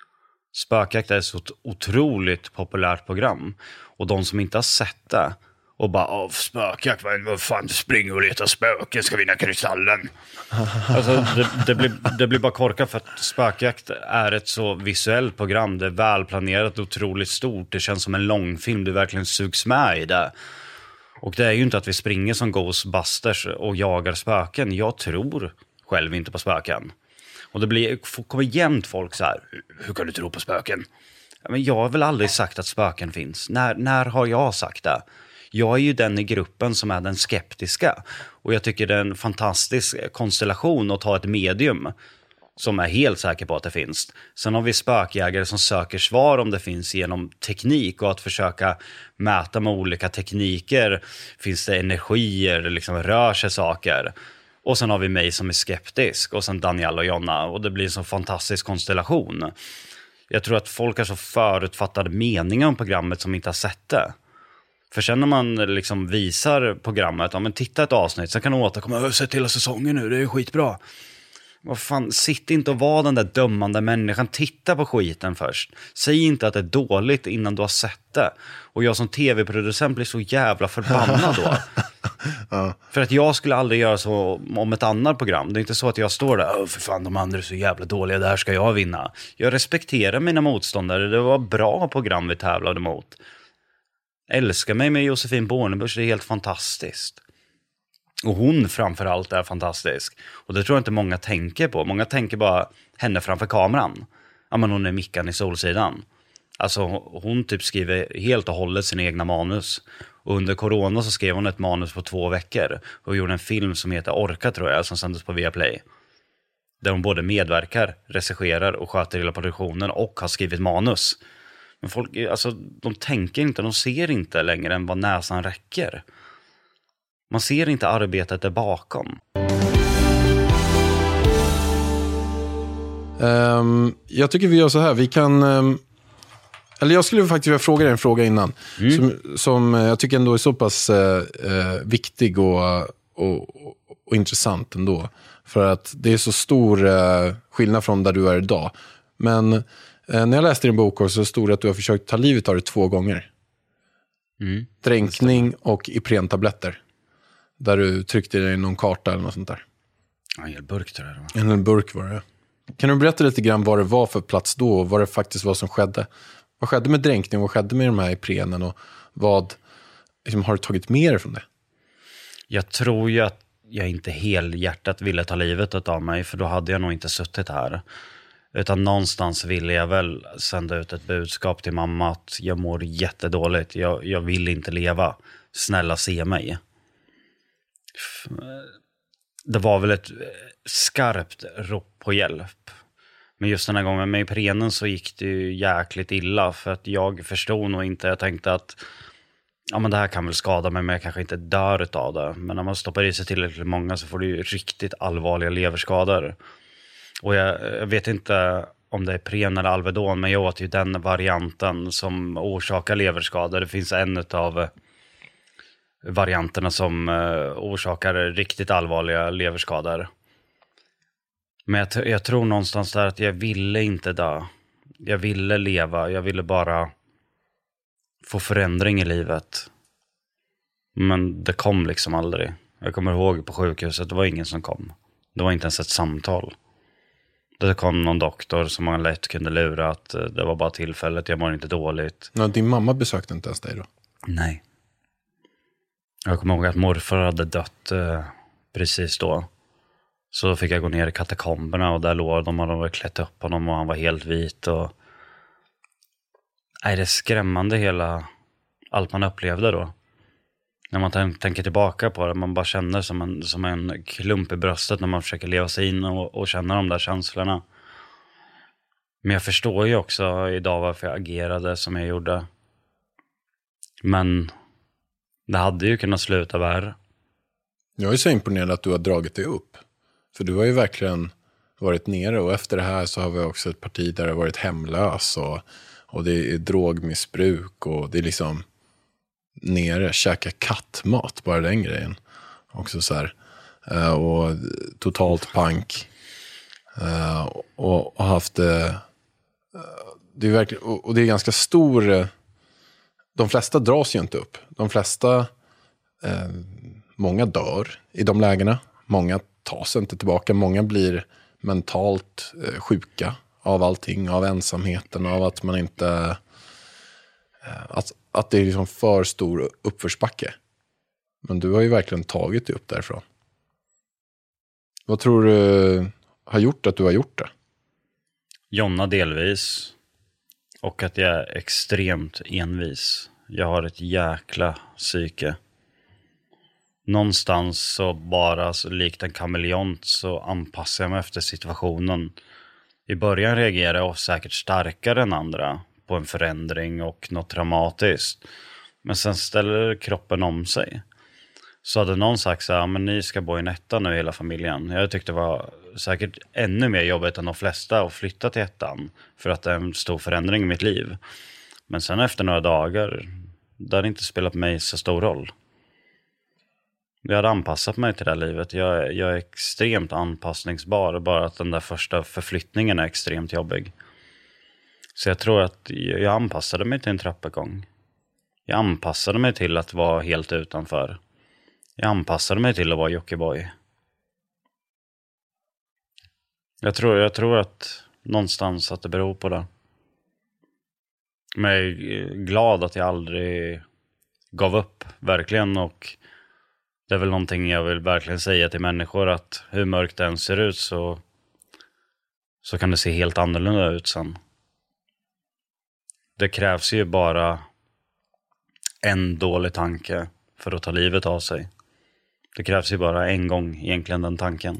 Spökjakt är ett så otroligt populärt program. Och de som inte har sett det och bara, åh, spökjakt, vad fan, springer och letar spöken, ska vinna Kristallen. Alltså, det, det, blir, det blir bara korkat för att spökjakt är ett så visuellt program. Det är välplanerat, otroligt stort. Det känns som en långfilm, du verkligen sugs med i det. Och det är ju inte att vi springer som Ghostbusters och jagar spöken. Jag tror själv inte på spöken. Och det blir, kommer jämt folk så här, hur kan du tro på spöken? Men jag har väl aldrig sagt att spöken finns. När, när har jag sagt det? Jag är ju den i gruppen som är den skeptiska. Och jag tycker det är en fantastisk konstellation att ta ett medium som är helt säker på att det finns. Sen har vi spökjägare som söker svar om det finns genom teknik och att försöka mäta med olika tekniker. Finns det energier, liksom rör sig saker? Och sen har vi mig som är skeptisk och sen Daniel och Jonna. Och det blir en så fantastisk konstellation. Jag tror att folk har så förutfattade meningar om programmet som inte har sett det. För sen när man liksom visar programmet, ja men titta ett avsnitt, så kan de återkomma, jag har sett hela säsongen nu, det är skitbra. Vad fan, sitt inte och var den där dömande människan, titta på skiten först. Säg inte att det är dåligt innan du har sett det. Och jag som tv-producent blir så jävla förbannad då. Ja. För att jag skulle aldrig göra så om ett annat program. Det är inte så att jag står där, åh för fan de andra är så jävla dåliga, där ska jag vinna. Jag respekterar mina motståndare, det var bra program vi tävlade mot. Älskar mig med Josefin Bornebusch, det är helt fantastiskt. Och hon framförallt är fantastisk. Och det tror jag inte många tänker på. Många tänker bara henne framför kameran. Ja men hon är Mickan i Solsidan. Alltså hon typ skriver helt och hållet sina egna manus. Och under corona så skrev hon ett manus på två veckor. Och gjorde en film som heter Orka tror jag, som sändes på Viaplay. Där hon både medverkar, regisserar och sköter hela produktionen och har skrivit manus. Men folk, alltså, de tänker inte, de ser inte längre än vad näsan räcker. Man ser inte arbetet där bakom. Um, jag tycker vi gör så här, vi kan... Um, eller jag skulle faktiskt vilja fråga dig en fråga innan. Mm. Som, som jag tycker ändå är så pass uh, uh, viktig och, och, och, och intressant ändå. För att det är så stor uh, skillnad från där du är idag. Men... När jag läste din bok så stod det att du har försökt ta livet av det två gånger. Mm. Dränkning och Iprentabletter. Där du tryckte dig i någon karta eller något sånt där. Ja, en hel burk tror jag det var. En hel burk var det. Kan du berätta lite grann vad det var för plats då och vad det faktiskt var som skedde? Vad skedde med dränkning? Vad skedde med de här Iprenen? Och vad liksom, har du tagit med dig från det? Jag tror ju att jag inte helhjärtat ville ta livet av mig. För då hade jag nog inte suttit här. Utan någonstans ville jag väl sända ut ett budskap till mamma att jag mår jättedåligt. Jag, jag vill inte leva. Snälla se mig. Det var väl ett skarpt rop på hjälp. Men just den här gången med Iprenen så gick det ju jäkligt illa. För att jag förstod nog inte. Jag tänkte att ja men det här kan väl skada mig, men jag kanske inte dör av det. Men när man stoppar i sig tillräckligt många så får du ju riktigt allvarliga leverskador. Och jag, jag vet inte om det är Ipren eller Alvedon, men jag åt ju den varianten som orsakar leverskador. Det finns en av varianterna som uh, orsakar riktigt allvarliga leverskador. Men jag, t- jag tror någonstans där att jag ville inte dö. Jag ville leva, jag ville bara få förändring i livet. Men det kom liksom aldrig. Jag kommer ihåg på sjukhuset, det var ingen som kom. Det var inte ens ett samtal. Det kom någon doktor som man lätt kunde lura att det var bara tillfället, jag mår inte dåligt. Ja, din mamma besökte inte ens dig då? Nej. Jag kommer ihåg att morfar hade dött eh, precis då. Så då fick jag gå ner i katakomberna och där låg de och de hade klätt upp honom och han var helt vit. Och... Nej, det är skrämmande hela allt man upplevde då. När man t- tänker tillbaka på det, man bara känner som en, som en klump i bröstet när man försöker leva sig in och, och känna de där känslorna. Men jag förstår ju också idag varför jag agerade som jag gjorde. Men det hade ju kunnat sluta värre. Jag är så imponerad att du har dragit dig upp. För du har ju verkligen varit nere, och efter det här så har vi också ett parti där det har varit hemlös och, och det är drogmissbruk och det är liksom nere, käka kattmat, bara den grejen. Också så här. Och totalt pank. Och, och haft det, det är verkligen, och det är ganska stor, de flesta dras ju inte upp. De flesta, många dör i de lägena. Många tar sig inte tillbaka. Många blir mentalt eh, sjuka av allting. Av ensamheten. Av att man inte... Eh, att, att det är liksom för stor uppförsbacke. Men du har ju verkligen tagit dig upp därifrån. Vad tror du har gjort att du har gjort det? Jonna delvis. Och att jag är extremt envis. Jag har ett jäkla psyke. Någonstans så bara så likt en kameleont så anpassar jag mig efter situationen. I början reagerar jag säkert starkare än andra på en förändring och något dramatiskt. Men sen ställer kroppen om sig. Så hade någon sagt så här, men ni ska bo i en etta nu hela familjen. Jag tyckte det var säkert ännu mer jobbigt än de flesta att flytta till ettan. För att det är en stor förändring i mitt liv. Men sen efter några dagar, det hade inte spelat mig så stor roll. Jag hade anpassat mig till det här livet. Jag, jag är extremt anpassningsbar. Bara att den där första förflyttningen är extremt jobbig. Så jag tror att jag anpassade mig till en trappuppgång. Jag anpassade mig till att vara helt utanför. Jag anpassade mig till att vara Jockiboi. Jag tror, jag tror att någonstans att det beror på det. Men jag är glad att jag aldrig gav upp. Verkligen. Och det är väl någonting jag vill verkligen säga till människor. Att hur mörkt det än ser ut så, så kan det se helt annorlunda ut sen. Det krävs ju bara en dålig tanke för att ta livet av sig. Det krävs ju bara en gång egentligen den tanken.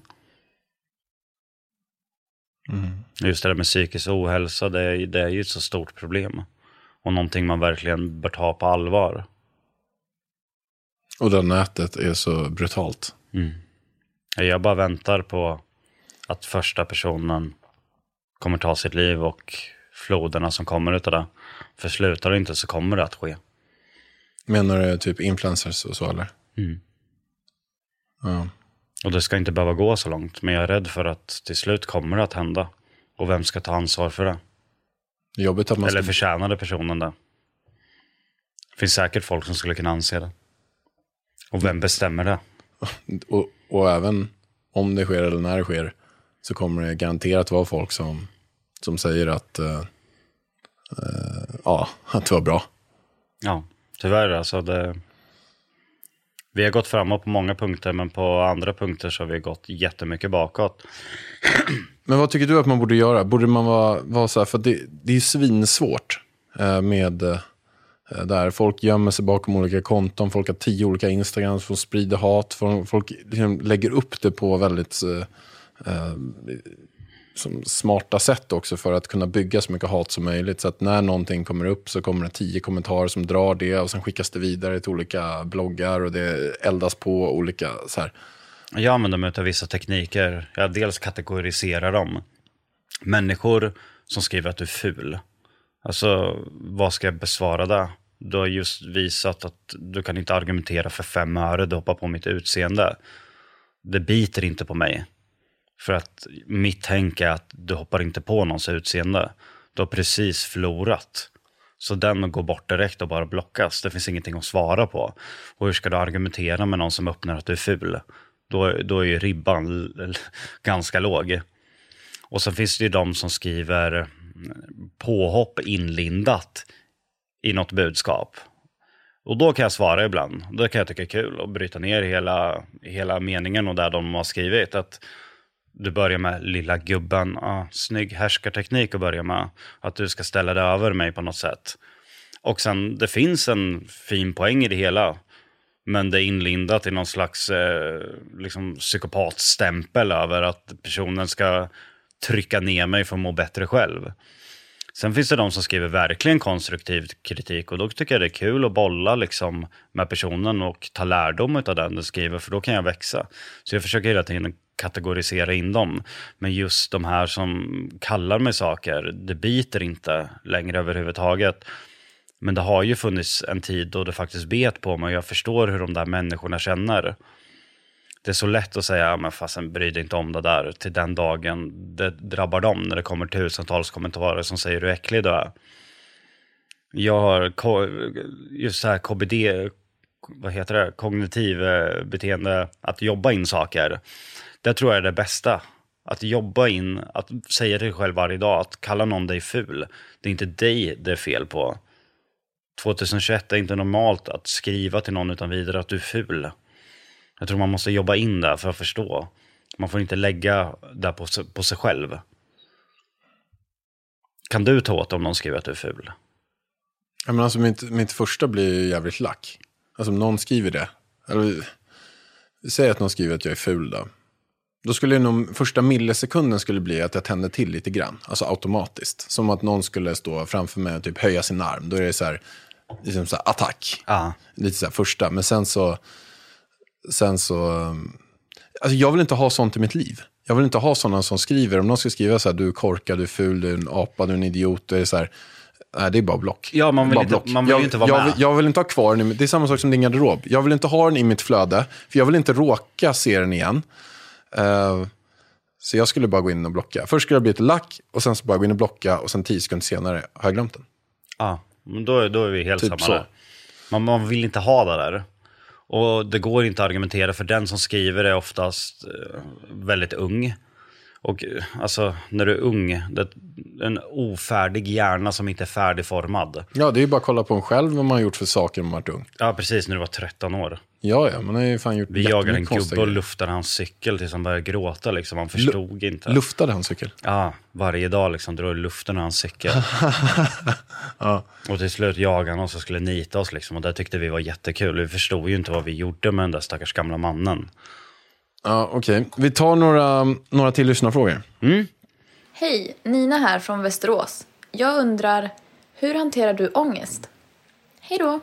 Mm. Just det där med psykisk ohälsa, det är, det är ju ett så stort problem. Och någonting man verkligen bör ta på allvar. Och det nätet är så brutalt. Mm. Jag bara väntar på att första personen kommer ta sitt liv och floderna som kommer utav det. För slutar det inte så kommer det att ske. Menar du typ influencers och så eller? Mm. Ja. Och det ska inte behöva gå så långt. Men jag är rädd för att till slut kommer det att hända. Och vem ska ta ansvar för det? Jobbigt att man Eller ska... förtjänade personen det. Det finns säkert folk som skulle kunna anse det. Och vem bestämmer det? Och, och även om det sker eller när det sker så kommer det garanterat vara folk som, som säger att uh, uh, ja, att det var bra. Ja, tyvärr alltså det... Vi har gått framåt på många punkter, men på andra punkter så har vi gått jättemycket bakåt. Men vad tycker du att man borde göra? Borde man vara, vara så här, för det, det är ju svinsvårt eh, med eh, där folk gömmer sig bakom olika konton, folk har tio olika Instagrams som sprider hat, folk, folk liksom lägger upp det på väldigt eh, som smarta sätt också för att kunna bygga så mycket hat som möjligt. Så att när någonting kommer upp så kommer det tio kommentarer som drar det och sen skickas det vidare till olika bloggar och det eldas på olika så här. Jag använder mig av vissa tekniker. Jag dels kategoriserar dem. Människor som skriver att du är ful. Alltså, vad ska jag besvara där? Du har just visat att du kan inte argumentera för fem öre. Du hoppar på mitt utseende. Det biter inte på mig. För att mitt tänk är att du hoppar inte på någons utseende. Du har precis förlorat. Så den går bort direkt och bara blockas. Det finns ingenting att svara på. Och hur ska du argumentera med någon som öppnar att du är ful? Då, då är ju ribban ganska låg. Och så finns det ju de som skriver påhopp inlindat i något budskap. Och då kan jag svara ibland. Då kan jag tycka det är kul att bryta ner hela, hela meningen och där de har skrivit. Att du börjar med lilla gubben. Ah, snygg härskarteknik att börja med. Att du ska ställa dig över mig på något sätt. Och sen det finns en fin poäng i det hela. Men det är inlindat i någon slags eh, liksom psykopatstämpel över att personen ska trycka ner mig för att må bättre själv. Sen finns det de som skriver verkligen konstruktiv kritik och då tycker jag det är kul att bolla liksom med personen och ta lärdom av den du skriver, för då kan jag växa. Så jag försöker hela tiden kategorisera in dem. Men just de här som kallar mig saker, det biter inte längre överhuvudtaget. Men det har ju funnits en tid då det faktiskt bet på mig och jag förstår hur de där människorna känner. Det är så lätt att säga, men fasen bryr dig inte om det där. Till den dagen det drabbar dem när det kommer tusentals kommentarer som säger hur äcklig du är. Jag har just så här K B D, vad heter det, kognitiv beteende, att jobba in saker. Det tror jag är det bästa. Att jobba in, att säga till dig själv varje dag, att kalla någon dig ful. Det är inte dig det är fel på. tjugohundratjugoett är inte normalt att skriva till någon utan vidare att du är ful. Jag tror man måste jobba in där för att förstå. Man får inte lägga där på, på sig själv. Kan du ta åt om någon skriver att du är ful? Ja, men alltså mitt, mitt första blir ju jävligt lack. Alltså om någon skriver det. Eller, säg att någon skriver att jag är ful då. Då skulle nog första millisekunden skulle bli att jag tänder till lite grann. Alltså automatiskt. Som att någon skulle stå framför mig och typ höja sin arm. Då är det så här, liksom så här attack. Ja. Lite så här första. Men sen så... Sen så... Alltså jag vill inte ha sånt i mitt liv. Jag vill inte ha sådana som skriver. Om någon ska skriva så här, du är korkad, du är ful, du är en apa, du är en idiot. Det är så här... Nej, det är bara block. Ja, man vill, bara inte, block. man vill jag, ju inte vara jag med. Vill, jag vill inte ha kvar den. Det är samma sak som din garderob. Jag vill inte ha den i mitt flöde. För jag vill inte råka se den igen. Uh, så jag skulle bara gå in och blocka. Först skulle jag bli ett lack och sen så bara gå in och blocka. Och sen tio sekunder senare har jag glömt den. Ja, men då, då är vi helt Typ samma så. där. Man, man vill inte ha det där. Och det går inte att argumentera för den som skriver är oftast eh, väldigt ung. Och eh, alltså när du är ung, det är en ofärdig hjärna som inte är färdigformad. Ja, det är ju bara att kolla på en själv vad man har gjort för saker när man varit ung. Ja, precis, när du var tretton år. Ja, ja, man har ju fan gjort Vi jagade en konstiga gubbe och grejer. luftade hans cykel tills han började gråta liksom. Han förstod inte. Luftade han cykel? Ja, varje dag liksom drog luften av hans cykel. Ja. Och till slut jagade han oss och skulle nita oss liksom. Och det tyckte vi var jättekul. Vi förstod ju inte vad vi gjorde med den där stackars gamla mannen. Ja, okej. Okay. Vi tar några, några till lyssnarfrågor. Mm. Hej, Nina här från Västerås. Jag undrar, hur hanterar du ångest? Hej då!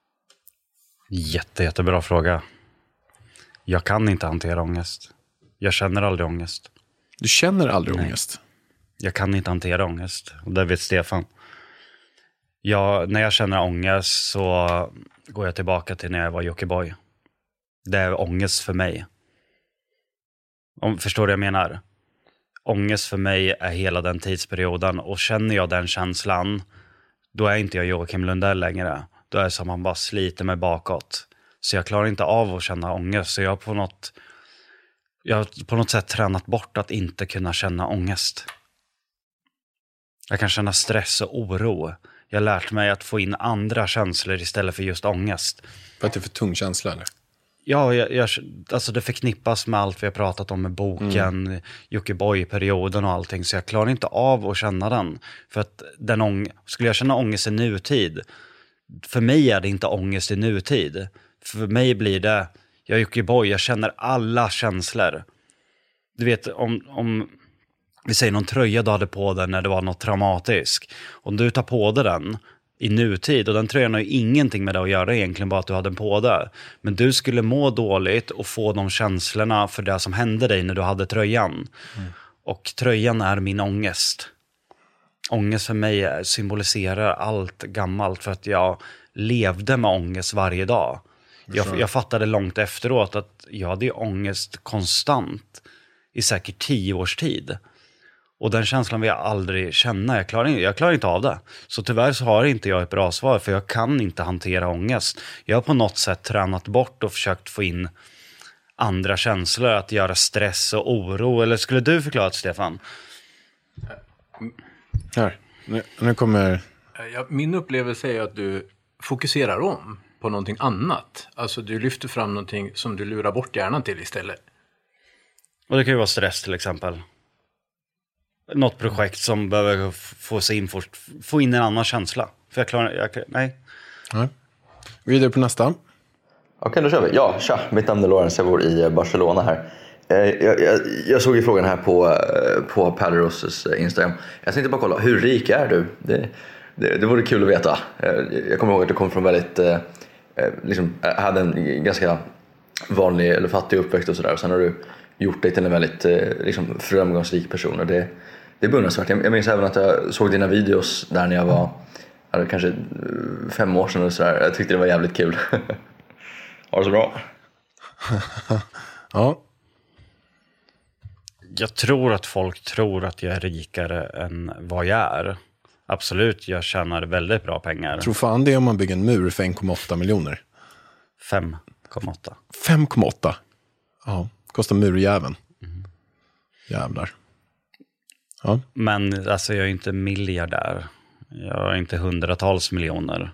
Jätte, jättebra fråga. Jag kan inte hantera ångest. Jag känner aldrig ångest. Du känner aldrig Nej. ångest? Jag kan inte hantera ångest. Och det vet Stefan. Jag, när jag känner ångest så går jag tillbaka till när jag var Jockiboi. Det är ångest för mig. Om, förstår du vad jag menar? Ångest för mig är hela den tidsperioden. Och känner jag den känslan, då är inte jag Joakim Lundell längre. Då är det som man bara sliter mig bakåt. Så jag klarar inte av att känna ångest. Så jag har på något, jag har på något sätt tränat bort att inte kunna känna ångest. Jag kan känna stress och oro. Jag har lärt mig att få in andra känslor istället för just ångest. För att det är för tung känsla, eller? Ja, jag, jag, alltså det förknippas med allt vi har pratat om med boken, mm. Jockiboi-perioden och allting. Så jag klarar inte av att känna den. För att den ång- skulle jag känna ångest i nutid, för mig är det inte ångest i nutid. För mig blir det, jag är Jockiboi, jag känner alla känslor. Du vet, om, om, vi säger någon tröja du hade på dig när det var något traumatiskt. Om du tar på dig den i nutid, och den tröjan har ju ingenting med det att göra egentligen, bara att du hade den på dig. Men du skulle må dåligt och få de känslorna för det som hände dig när du hade tröjan. Mm. Och tröjan är min ångest. Ångest för mig symboliserar allt gammalt, för att jag levde med ångest varje dag. Jag, jag fattade långt efteråt att jag hade ångest konstant i säkert tio års tid. Och den känslan vill jag aldrig känna. Jag klarar, jag klarar inte av det. Så tyvärr så har inte jag ett bra svar, för jag kan inte hantera ångest. Jag har på något sätt tränat bort och försökt få in andra känslor, att göra stress och oro. Eller skulle du förklara det, Stefan? Här, nu, nu kommer... Ja, min upplevelse är att du fokuserar om på någonting annat. Alltså du lyfter fram någonting som du lurar bort hjärnan till istället. Och det kan ju vara stress till exempel. Något projekt som behöver få, sig in, få, få in en annan känsla. För jag klarar... Jag, nej. nej. Vidare på nästa. Okej, då kör vi. Ja, tja. Mitt namn är Lawrence. Jag bor i Barcelona här. Jag, jag, jag såg ju frågan här på, på Paleros Instagram. Jag tänkte bara kolla, hur rik är du? Det, det, det vore kul att veta. Jag kommer ihåg att du kom från väldigt... Liksom, hade en ganska vanlig eller fattig uppväxt och sådär. Sen har du gjort dig till en väldigt liksom, framgångsrik person. Och det, det är beundransvärt. Jag minns även att jag såg dina videos där när jag var hade kanske fem år sedan och sådär. Jag tyckte det var jävligt kul. Ha det så bra. Ja. Jag tror att folk tror att jag är rikare än vad jag är. Absolut, jag tjänar väldigt bra pengar. Jag tror fan det är om man bygger en mur för en komma åtta miljoner. fem komma åtta. fem komma åtta? Ja, kostar murjäveln. Mm. Jävlar. Ja. Men alltså jag är inte miljardär. Jag har inte hundratals miljoner.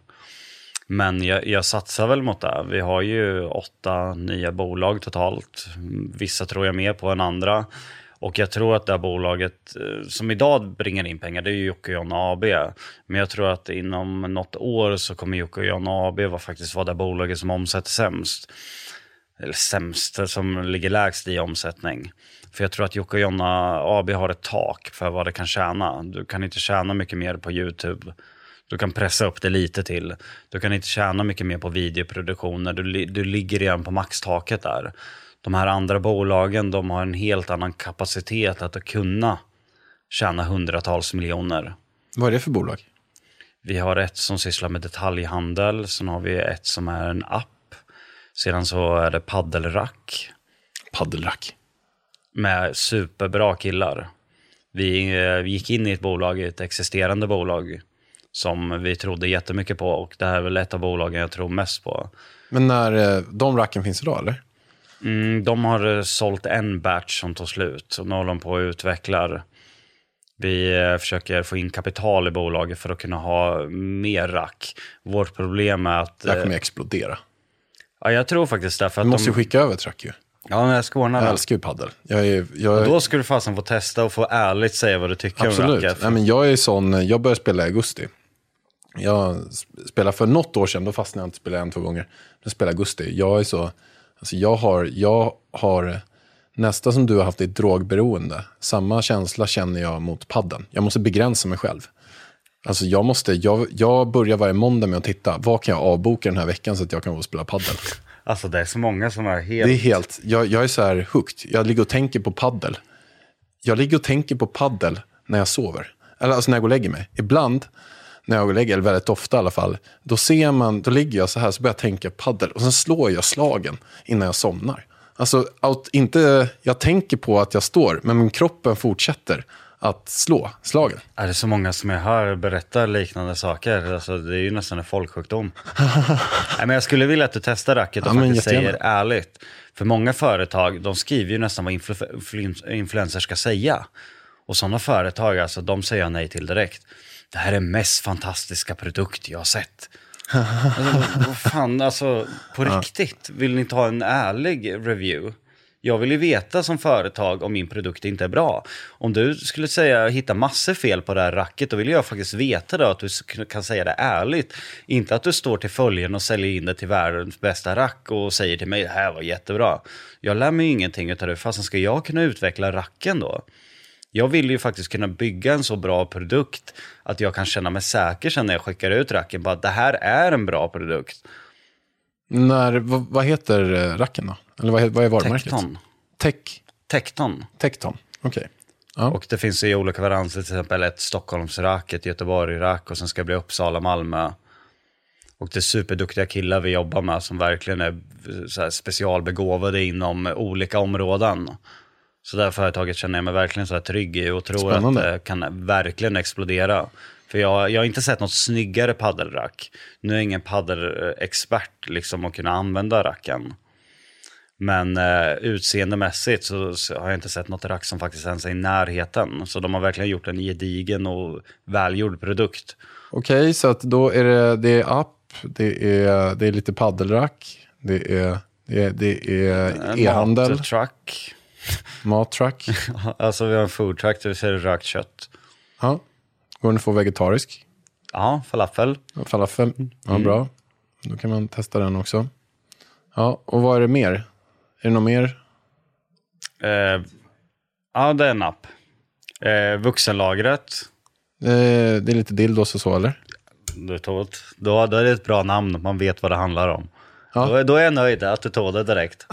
Men jag, jag satsar väl mot det. Vi har ju åtta nya bolag totalt. Vissa tror jag mer på än andra. Och jag tror att det här bolaget som idag bringar in pengar, det är ju Jocke och Jonna A B. Men jag tror att inom något år så kommer Jocke och Jonna A B vara faktiskt vara det bolaget som omsätter sämst. Eller sämst, som ligger lägst i omsättning. För jag tror att Jocke och Jonna A B har ett tak för vad det kan tjäna. Du kan inte tjäna mycket mer på YouTube. Du kan pressa upp det lite till. Du kan inte tjäna mycket mer på videoproduktioner. Du, du ligger redan på maxtaket där. De här andra bolagen, de har en helt annan kapacitet att kunna tjäna hundratals miljoner. Vad är det för bolag? Vi har ett som sysslar med detaljhandel. Sen har vi ett som är en app. Sedan så är det paddelrack. Paddelrack. Med superbra killar. Vi, vi gick in i ett bolag, ett existerande bolag, som vi trodde jättemycket på. Och det här är väl ett av bolagen jag tror mest på. Men när de racken finns idag, eller? Mm, de har sålt en batch som tog slut. Och nu håller de på att utveckla. Vi eh, försöker få in kapital i bolaget för att kunna ha mer rack. Vårt problem är att... Det här kommer eh, explodera. Ja, jag tror faktiskt det. För du att måste de... ju skicka över ett rack ju. Ja, men jag ska ordna det. Jag älskar ju paddel. Jag är, jag är... Då ska du fasen få testa och få ärligt säga vad du tycker Absolut. om racket. Nej, men jag är sån, jag började spela i augusti. Jag spelade för något år sedan, då fastnade jag inte spela en, två gånger. Jag spelade i augusti. Jag är så, alltså jag har, jag har nästan som du har haft ett drogberoende. Samma känsla känner jag mot padden. Jag måste begränsa mig själv. Alltså jag måste, jag, jag börjar varje måndag med att titta, vad kan jag avboka den här veckan så att jag kan få spela paddel. Alltså det är så många som är helt... Det är helt, jag, jag är så här hooked. Jag ligger och tänker på paddel. Jag ligger och tänker på paddel när jag sover. Eller alltså när jag går och lägger mig. Ibland när jag går och lägger, eller väldigt ofta i alla fall, då ser man, då ligger jag så här, så börjar jag tänka paddel. Och sen slår jag slagen innan jag somnar. Alltså, inte, jag tänker på att jag står, men min kroppen fortsätter att slå slagen. Är det så många som jag hör berätta liknande saker? Alltså, det är ju nästan en folksjukdom. Nej, men jag skulle vilja att du testar racket och ja, faktiskt säger ärligt. För många företag, de skriver ju nästan vad influ- influ- influencers ska säga. Och sådana företag, alltså, de säger nej till direkt. Det här är den mest fantastiska produkt jag har sett. Alltså, vad fan, alltså, på riktigt, vill ni inte ha en ärlig review? Jag vill ju veta som företag om min produkt inte är bra. Om du skulle säga hitta massor fel på det här racket, då vill jag faktiskt veta då att du kan säga det ärligt. Inte att du står till följen och säljer in det till världens bästa rack och säger till mig det här var jättebra. Jag lär mig ingenting utav det, fast ska jag kunna utveckla racken då? Jag vill ju faktiskt kunna bygga en så bra produkt att jag kan känna mig säker sen när jag skickar ut racken på att det här är en bra produkt. När, vad, vad heter racken då? Eller vad, vad är varumärket? Tekton. Tech? Tekton. Tekton, okej. Okay. Ja. Och det finns ju olika varianter, till exempel ett Stockholmsrack, ett Göteborg-rack och sen ska det bli Uppsala, Malmö. Och det är superduktiga killar vi jobbar med som verkligen är så här specialbegåvade inom olika områden. Så därför har jag tagit känner jag mig verkligen så här trygg i och tror Spännande. Att det kan verkligen explodera. För jag, jag har inte sett något snyggare paddelrack. Nu är jag ingen paddelexpert liksom att kunna använda racken. Men eh, utseendemässigt så, så har jag inte sett något rack som faktiskt ens är i närheten. Så de har verkligen gjort en gedigen och välgjord produkt. Okej, okay, så att då är det, det är app, det är, det är lite paddelrack, det är, det är, det är e-handel. Mattruck. Mattruck. Alltså vi har en foodtruck där vi ser rökt kött. Ja, går den att få vegetarisk? Ja, falafel. Falafel, ja mm. bra. Då kan man testa den också. Ja, och vad är det mer? Är det något mer? Eh, ja, det är en app. Eh, vuxenlagret. Eh, det är lite dildos och så, eller? Du tog, då, då är det ett bra namn. Man vet vad det handlar om. Ja. Då, då är jag nöjd att du tog det direkt.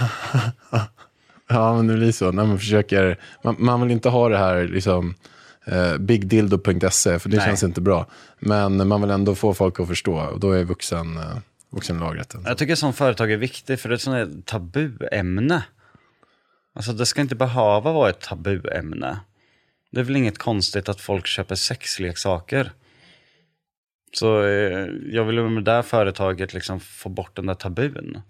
Ja, men det blir så. När man försöker... Man, man vill inte ha det här liksom... Eh, big dildo punkt se för det Nej. Känns inte bra. Men man vill ändå få folk att förstå. Och då är vuxen... Eh, vuxenlagret. Jag tycker som företag är viktigt för det är ett sånt här tabuämne. Alltså det ska inte behöva vara ett tabuämne. Det är väl inget konstigt att folk köper sexleksaker. Så eh, jag vill med det här företaget liksom få bort den där tabun.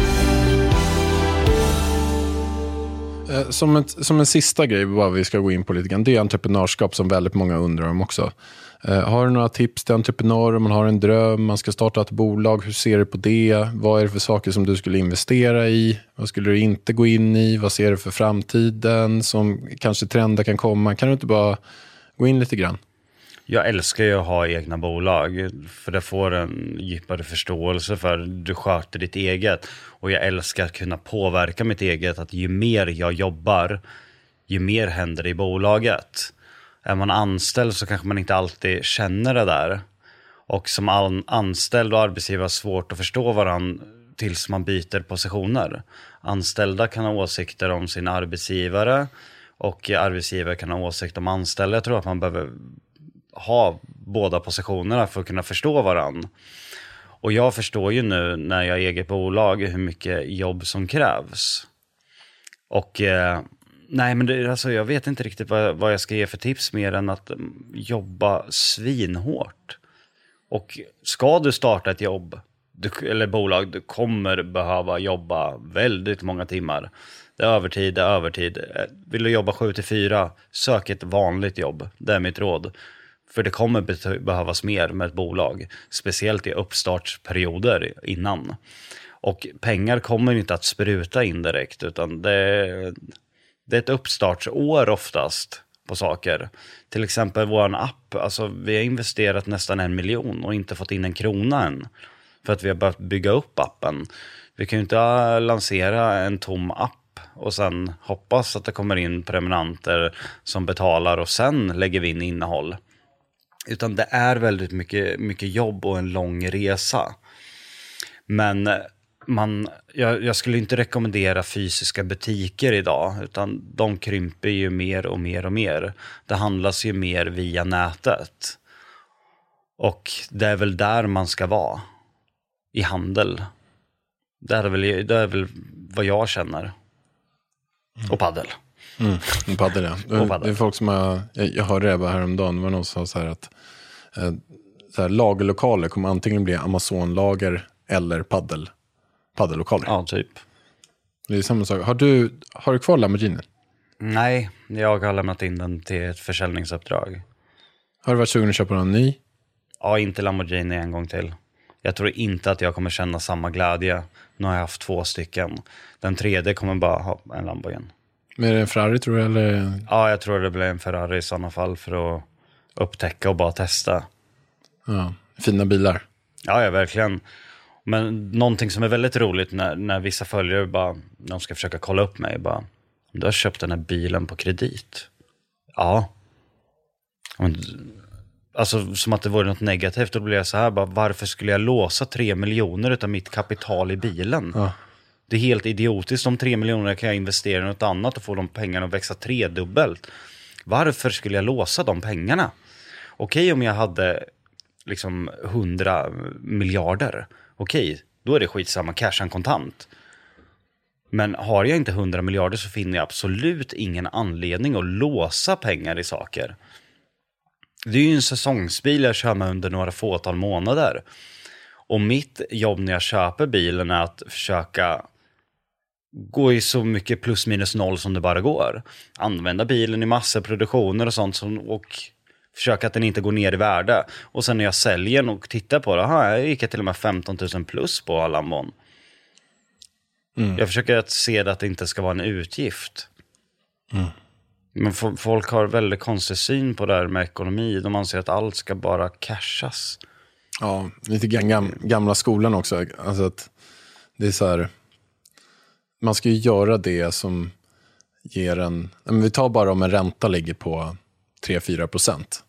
Eh, som, ett, som en sista grej vad vi ska gå in på lite grann. Det är entreprenörskap som väldigt många undrar om också. Uh, har du några tips till entreprenörer om man har en dröm, man ska starta ett bolag, hur ser du på det? Vad är det för saker som du skulle investera i? Vad skulle du inte gå in i? Vad ser du för framtiden som kanske trender kan komma? Kan du inte bara gå in lite grann? Jag älskar ju att ha egna bolag för det får en djupare förståelse för du sköter ditt eget. Och jag älskar att kunna påverka mitt eget, att ju mer jag jobbar, ju mer händer i bolaget. Är man anställd så kanske man inte alltid känner det där. Och som anställd och arbetsgivare är svårt att förstå varandra tills man byter positioner. Anställda kan ha åsikter om sin arbetsgivare och arbetsgivare kan ha åsikter om anställda. Jag tror att man behöver ha båda positionerna för att kunna förstå varandra. Och jag förstår ju nu när jag är eget bolag hur mycket jobb som krävs. Och... Eh, Nej, men det, alltså, jag vet inte riktigt vad, vad jag ska ge för tips mer än att um, jobba svinhårt. Och ska du starta ett jobb du, eller bolag, du kommer behöva jobba väldigt många timmar. Det är övertid, det är övertid. Vill du jobba sju till fyra, sök ett vanligt jobb. Det är mitt råd. För det kommer be- behövas mer med ett bolag. Speciellt i uppstartsperioder innan. Och pengar kommer inte att spruta in direkt utan det Det är ett uppstartsår oftast på saker. Till exempel vår app. Alltså vi har investerat nästan en miljon och inte fått in en krona än. För att vi har börjat bygga upp appen. Vi kan ju inte lansera en tom app och sen hoppas att det kommer in prenumeranter som betalar och sen lägger vi in innehåll. Utan det är väldigt mycket, mycket jobb och en lång resa. Men... Man, jag, jag skulle inte rekommendera fysiska butiker idag utan de krymper ju mer och mer och mer. Det handlas ju mer via nätet. Och det är väl där man ska vara. I handel. Det är väl, det är väl vad jag känner. Och paddel. Mm, paddel ja. Och paddel. Det är folk som har, jag, jag hörde det häromdagen. Det var någon som sa så här att eh, så här, lagerlokaler kommer antingen bli Amazon-lager eller paddel. Paddellokaler. Ja, typ. Det är samma sak. Har du, har du kvar Lamborghini? Nej, jag har lämnat in den till ett försäljningsuppdrag. Har du varit sugen att köpa någon ny? Ja, inte Lamborghini en gång till. Jag tror inte att jag kommer känna samma glädje. Nu har jag haft två stycken. Den tredje kommer bara ha en Lamborghini. Men är det en Ferrari tror du? Eller? Ja, jag tror det blir en Ferrari i sådana fall för att upptäcka och bara testa. Ja, fina bilar. Ja, ja, verkligen. Men någonting som är väldigt roligt när, när vissa följare bara, de ska försöka kolla upp mig, bara, du har köpt den här bilen på kredit. Ja. Alltså som att det vore något negativt. Då blir jag så här, bara, varför skulle jag låsa tre miljoner utav mitt kapital i bilen? Ja. Det är helt idiotiskt. De tre miljoner kan jag investera i något annat och få de pengarna att växa tredubbelt. Varför skulle jag låsa de pengarna? Okej om jag hade liksom hundra miljarder. Okej, då är det skitsamma, cashan kontant. Men har jag inte hundra miljarder så finner jag absolut ingen anledning att låsa pengar i saker. Det är ju en säsongsbil jag kör med under några fåtal månader. Och mitt jobb när jag köper bilen är att försöka gå i så mycket plus minus noll som det bara går. Använda bilen i massaproduktioner och sånt som, och försöka att den inte går ner i värde. Och sen när jag säljer den och tittar på det, aha, jag gick till och med femton tusen plus på Lambon. Mm. Jag försöker att se det att det inte ska vara en utgift. Mm. Men f- folk har väldigt konstig syn på det här med ekonomi. De anser att allt ska bara cashas. Ja, lite gam- gamla skolan också. Alltså att det är så här, man ska ju göra det som ger en, men vi tar bara om en ränta ligger på tre till fyra procent.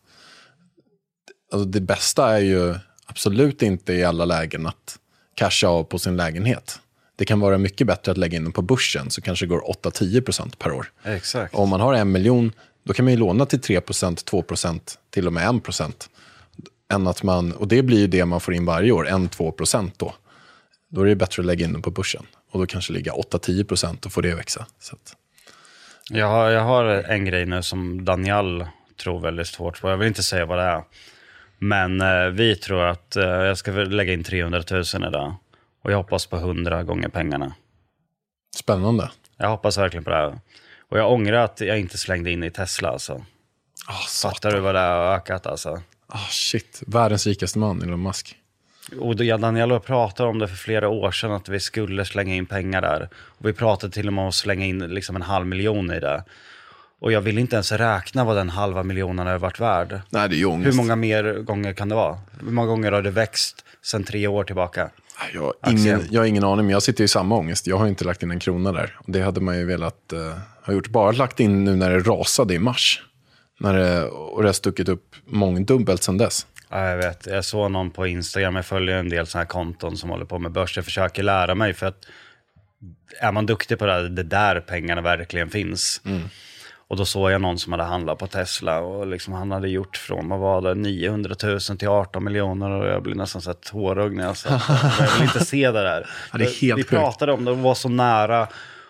Alltså det bästa är ju absolut inte i alla lägen att casha av på sin lägenhet. Det kan vara mycket bättre att lägga in den på börsen så kanske det går åtta till tio procent per år. Exakt. Och om man har en miljon, då kan man ju låna till tre procent, två procent, till och med en procent. Än att man, och det blir ju det man får in varje år, en till två procent då. Då är det bättre att lägga in den på börsen. Och då kanske ligga åtta till tio procent och få det växa. Så att... jag, har, jag har en grej nu som Daniel tror väldigt hårt på. Jag vill inte säga vad det är. Men eh, vi tror att eh, jag ska lägga in trehundratusen idag. Och jag hoppas på hundra gånger pengarna. Spännande. Jag hoppas verkligen på det här. Och jag ångrar att jag inte slängde in i Tesla alltså. Oh, Fattar du vad det har ökat alltså? Oh, shit, världens rikaste man, Elon Musk. Och då, Daniel och jag pratade om det för flera år sedan att vi skulle slänga in pengar där. Och vi pratade till och med om att slänga in liksom en halv miljon i det. Och jag vill inte ens räkna vad den halva miljonen har varit värd. Nej, det är ju ångest. Hur många mer gånger kan det vara? Hur många gånger har det växt sedan tre år tillbaka? Jag har, ingen, jag har ingen aning, men jag sitter i samma ångest. Jag har inte lagt in en krona där. Och det hade man ju velat uh, ha gjort. Bara lagt in nu när det rasade i mars. När det, och det har stuckit upp mångdubbelt sedan dess. Ja, jag vet. Jag såg någon på Instagram. Jag följer en del sådana här konton som håller på med börs. Jag försöker lära mig för att är man duktig på det, det där pengarna verkligen finns. Mm. Och då såg jag någon som hade handlat på Tesla och liksom han hade gjort från, vad var det, niohundratusen till arton miljoner och jag blev nästan så här tårögd när jag sa jag vill inte se det där. Ja, det är helt vi pratade om det, det var så nära.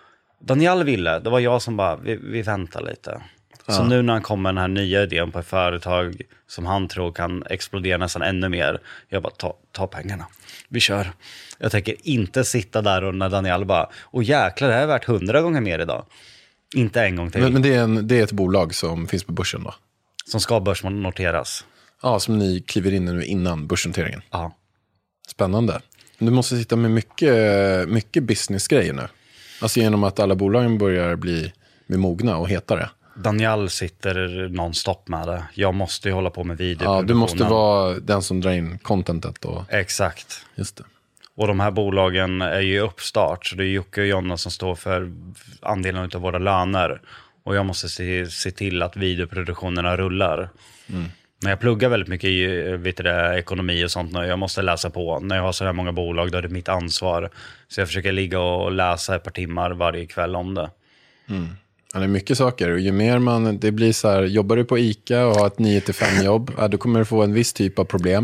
Daniel ville, det var jag som bara, vi, vi väntar lite. Ja. Så nu när han kommer den här nya idén på ett företag som han tror kan explodera nästan ännu mer, jag bara, ta, ta pengarna. Vi kör. Jag tänker inte sitta där och när Daniel bara, åh jäklar, det här är värt hundra gånger mer idag. Inte en gång till. Men, men det, är en, det är ett bolag som finns på börsen då? Som ska börsnoteras. Ja, som ni kliver in i nu innan börsnoteringen. Ja. Spännande. Du måste sitta med mycket, mycket businessgrejer nu. Alltså genom att alla bolagen börjar bli, bli mogna och hetare. Daniel sitter nonstop med det. Jag måste ju hålla på med videoproduktionen. Ja, du måste vara den som drar in contentet. Och... Exakt. Just det. Och de här bolagen är ju uppstart. Så det är Jocke och Jonna som står för andelen av våra löner. Och jag måste se, se till att videoproduktionerna rullar. Mm. När jag pluggar väldigt mycket i vet det, ekonomi och sånt. Jag måste läsa på. När jag har så här många bolag då är det mitt ansvar. Så jag försöker ligga och läsa ett par timmar varje kväll om det. Mm. Ja, det är mycket saker. Och ju mer man, det blir så här, jobbar du på ICA och har ett nio till fem jobb, ja, då kommer du få en viss typ av problem.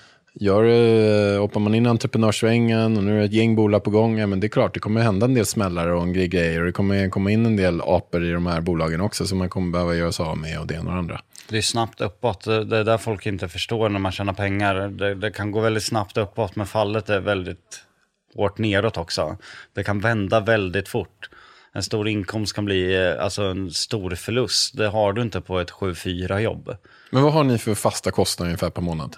Gör det, hoppar man in i entreprenörssvängen och nu är det ett gäng bolag på gång, ja, men det är klart, det kommer hända en del smällar och en grej grejer och det kommer komma in en del apor i de här bolagen också som man kommer behöva göra sig av med och det ena och det andra. Det är snabbt uppåt, det är där folk inte förstår när man tjänar pengar. Det, det kan gå väldigt snabbt uppåt, men fallet är väldigt hårt neråt också. Det kan vända väldigt fort. En stor inkomst kan bli alltså en stor förlust. Det har du inte på ett sju fyra jobb. Men vad har ni för fasta kostnader ungefär per månad?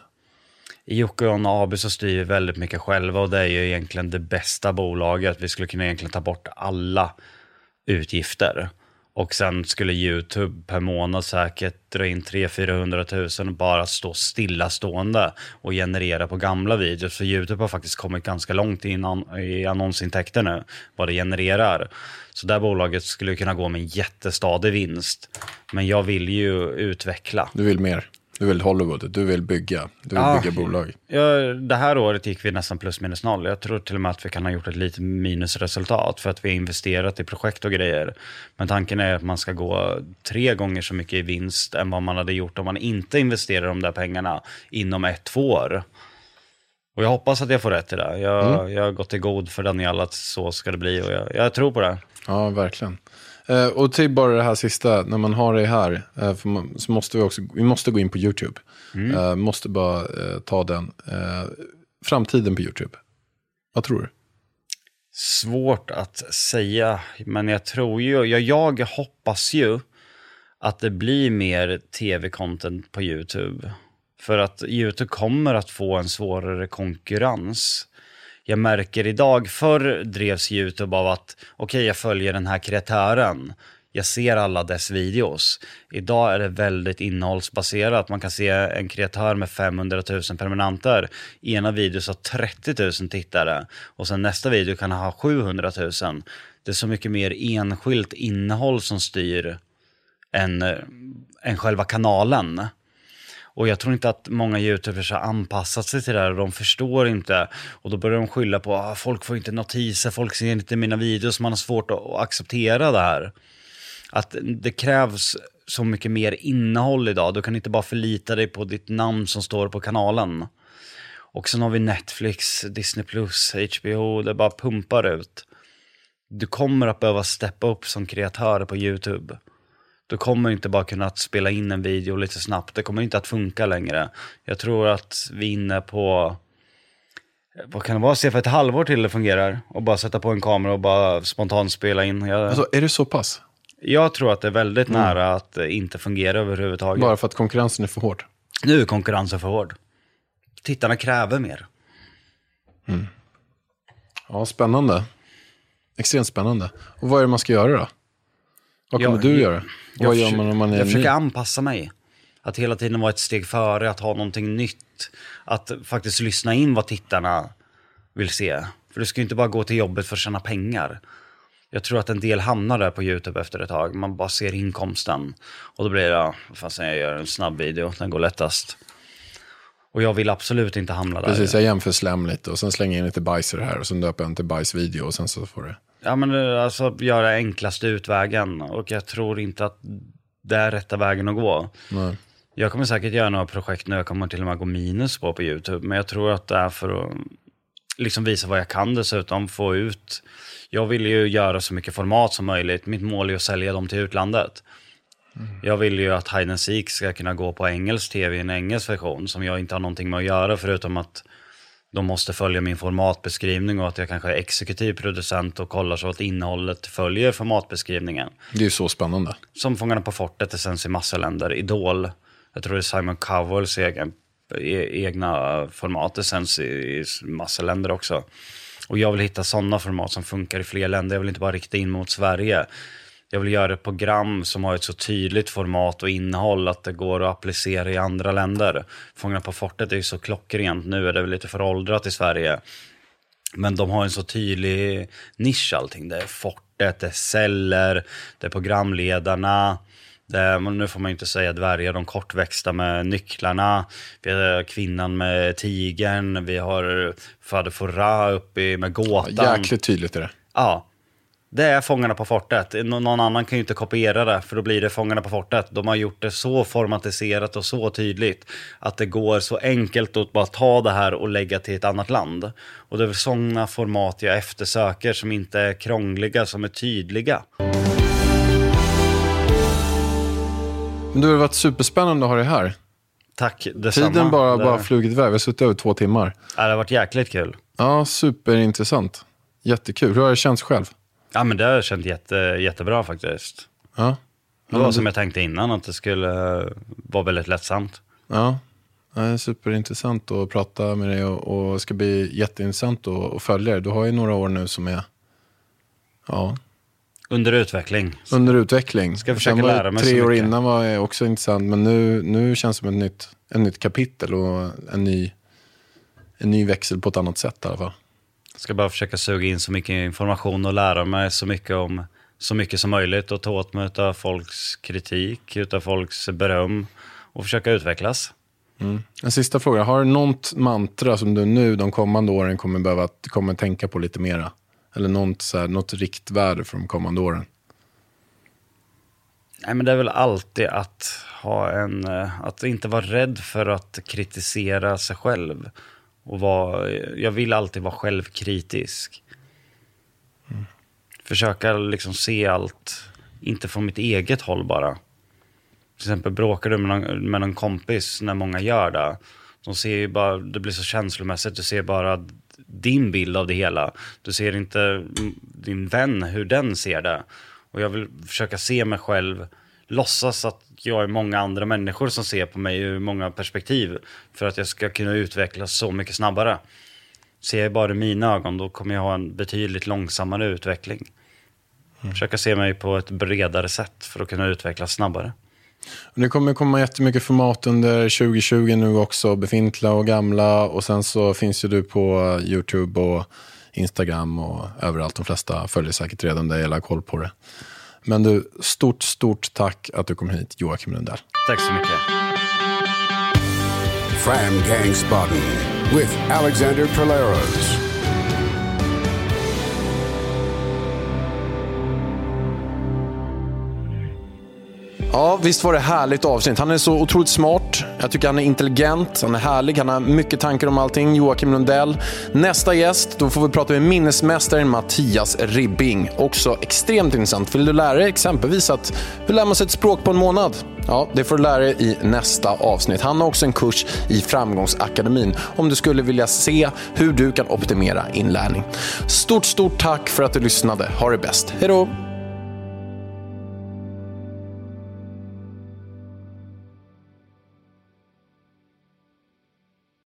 I Jocke och Jonna A B så styr vi väldigt mycket själva och det är ju egentligen det bästa bolaget. Vi skulle kunna egentligen ta bort alla utgifter. Och sen skulle YouTube per månad säkert dra in tre till fyrahundratusen bara stå stillastående och generera på gamla videos. Så YouTube har faktiskt kommit ganska långt innan, i annonsintäkter nu, vad det genererar. Så det här bolaget skulle kunna gå med en jättestadig vinst. Men jag vill ju utveckla. Du vill mer. Du vill Hollywood, du vill bygga, du vill ja, bygga bolag. Ja, det här året gick vi nästan plus minus noll. Jag tror till och med att vi kan ha gjort ett lite minusresultat för att vi har investerat i projekt och grejer. Men tanken är att man ska gå tre gånger så mycket i vinst än vad man hade gjort om man inte investerar de där pengarna inom ett, två år. Och jag hoppas att jag får rätt i det. Jag, mm. jag har gått i god för Daniel att så ska det bli och jag, jag tror på det. Ja, verkligen. Uh, och till bara det här sista, när man har det här uh, för man, så måste vi också, vi måste gå in på YouTube. Mm. Uh, måste bara uh, ta den. Uh, framtiden på YouTube. Vad tror du? Svårt att säga, men jag tror ju, jag, jag hoppas ju att det blir mer tv-content på YouTube. För att YouTube kommer att få en svårare konkurrens. Jag märker idag, förr drevs YouTube av att okej, okay, jag följer den här kreatören. Jag ser alla dess videos. Idag är det väldigt innehållsbaserat. Man kan se en kreatör med femhundratusen prenumeranter. Ena videos har trettio tusen tittare. Och sen nästa video kan ha sjuhundratusen. Det är så mycket mer enskilt innehåll som styr än, än själva kanalen. Och jag tror inte att många YouTubers har anpassat sig till det här och de förstår inte. Och då börjar de skylla på att ah, folk får inte notiser, folk ser inte mina videos, man har svårt att, att acceptera det här. Att det krävs så mycket mer innehåll idag. Du kan inte bara förlita dig på ditt namn som står på kanalen. Och sen har vi Netflix, Disney plus, H B O, det bara pumpar ut. Du kommer att behöva steppa upp som kreatör på YouTube. Du kommer inte bara kunna spela in en video lite snabbt. Det kommer inte att funka längre. Jag tror att vi är inne på, vad kan det vara, se för ett halvår till det fungerar. Och bara sätta på en kamera och bara spontant spela in. Jag, alltså, är det så pass? Jag tror att det är väldigt mm. nära att inte fungera överhuvudtaget. Bara för att konkurrensen är för hård? Nu är konkurrensen för hård. Tittarna kräver mer. Mm. Ja, spännande. Extremt spännande. Och vad är det man ska göra då? Vad kommer jag, du göra? Jag, vad jag, gör man om man är jag ny? försöker anpassa mig. Att hela tiden vara ett steg före, att ha någonting nytt. Att faktiskt lyssna in vad tittarna vill se. För du ska ju inte bara gå till jobbet för att tjäna pengar. Jag tror att en del hamnar där på YouTube efter ett tag. Man bara ser inkomsten. Och då blir det, fast jag gör en snabb video, den går lättast. Och jag vill absolut inte hamna där. Precis, jag jämför slam lite och sen slänger in lite bajser här. Och sen döper jag en till bajsvideo och sen så får det... Ja, men alltså göra enklaste utvägen. Och jag tror inte att det är rätta vägen att gå. Nej. Jag kommer säkert göra några projekt nu. Jag kommer till och med gå minus på på YouTube. Men jag tror att det är för att liksom visa vad jag kan dessutom. Få ut. Jag vill ju göra så mycket format som möjligt. Mitt mål är att sälja dem till utlandet. Mm. Jag vill ju att Hide and Seek ska kunna gå på engelsk tv i en engelsk version. Som jag inte har någonting med att göra förutom att de måste följa min formatbeskrivning och att jag kanske är exekutiv producent och kollar så att innehållet följer formatbeskrivningen. Det är ju så spännande. Som Fångarna på fortet, det sänds i massa länder. Idol, jag tror det är Simon Cowells egen, egna format, det sänds i massa länder också. Och jag vill hitta sådana format som funkar i fler länder. Jag vill inte bara rikta in mot Sverige. Jag vill göra ett program som har ett så tydligt format och innehåll att det går att applicera i andra länder. Fångarna på fortet är ju så klockrent. Nu är det väl lite föråldrat i Sverige. Men de har en så tydlig nisch allting. Det är fortet, det är celler, det är programledarna. Det är, nu får man ju inte säga dvärgar, de kortväxta med nycklarna. Vi har kvinnan med tigern. Vi har Fader Fora uppe med gåtan. Ja, jäkligt tydligt är det. Ja. Det är Fångarna på fortet. Någon annan kan ju inte kopiera det, för då blir det Fångarna på fortet. De har gjort det så formatiserat och så tydligt att det går så enkelt att bara ta det här och lägga till ett annat land. Och det är väl sådana format jag eftersöker som inte är krångliga, som är tydliga. Men du har varit superspännande att ha det här. Tack, detsamma. Tiden bara, det... bara flugit iväg. Vi har suttit över två timmar. Ja, det har varit jäkligt kul. Ja, superintressant. Jättekul. Hur har det känts själv? Ja, men det har känt jätte, jättebra faktiskt. Ja. Det var ja, som det... jag tänkte innan, att det skulle vara väldigt lättsamt. Ja, det är superintressant att prata med dig och, och ska bli jätteintressant att, att följa dig. Du har ju några år nu som är... Ja. Under utveckling. Under utveckling. Ska försöka var lära mig tre så år mycket. innan var också intressant, men nu, nu känns det som ett nytt, ett nytt kapitel och en ny, en ny växel på ett annat sätt i alla fall. Ska bara försöka suga in så mycket information och lära mig så mycket om så mycket som möjligt och ta åt mig utav folks kritik, utav folks beröm och försöka utvecklas. Mm. En sista fråga, har du något mantra som du nu de kommande åren kommer behöva kommer tänka på lite mera? Eller något, så här, något riktvärde för de kommande åren? Nej, men det är väl alltid att ha en, att inte vara rädd för att kritisera sig själv. Och vara, jag vill alltid vara självkritisk. Mm. Försöka liksom se allt, inte från mitt eget håll bara. Till exempel bråkar du med någon, med någon kompis när många gör det. De ser ju bara, det blir så känslomässigt, du ser bara din bild av det hela. Du ser inte din vän, hur den ser det. Och jag vill försöka se mig själv, låtsas att jag är många andra människor som ser på mig ur många perspektiv. För att jag ska kunna utvecklas så mycket snabbare. Ser jag bara i mina ögon, då kommer jag ha en betydligt långsammare utveckling. Mm. Försöka se mig på ett bredare sätt för att kunna utvecklas snabbare. Det kommer komma jättemycket format under tjugo tjugo nu också, befintliga och gamla. Och sen så finns ju du på YouTube och Instagram och överallt. De flesta följer säkert redan det, eller har koll på det. Men du, stort, stort tack att du kom hit, Joakim Lundell. Tack så mycket. Fram Gangsbotten with Alexander Perleros. Ja, visst var det härligt avsnitt. Han är så otroligt smart. Jag tycker han är intelligent. Han är härlig. Han har mycket tankar om allting. Joakim Lundell. Nästa gäst, då får vi prata med minnesmästaren Mattias Ribbing. Också extremt intressant. Vill du lära dig exempelvis att hur lär man sig ett språk på en månad? Ja, det får du lära dig i nästa avsnitt. Han har också en kurs i Framgångsakademin om du skulle vilja se hur du kan optimera inlärning. Stort, stort tack för att du lyssnade. Ha det bäst. Hej då!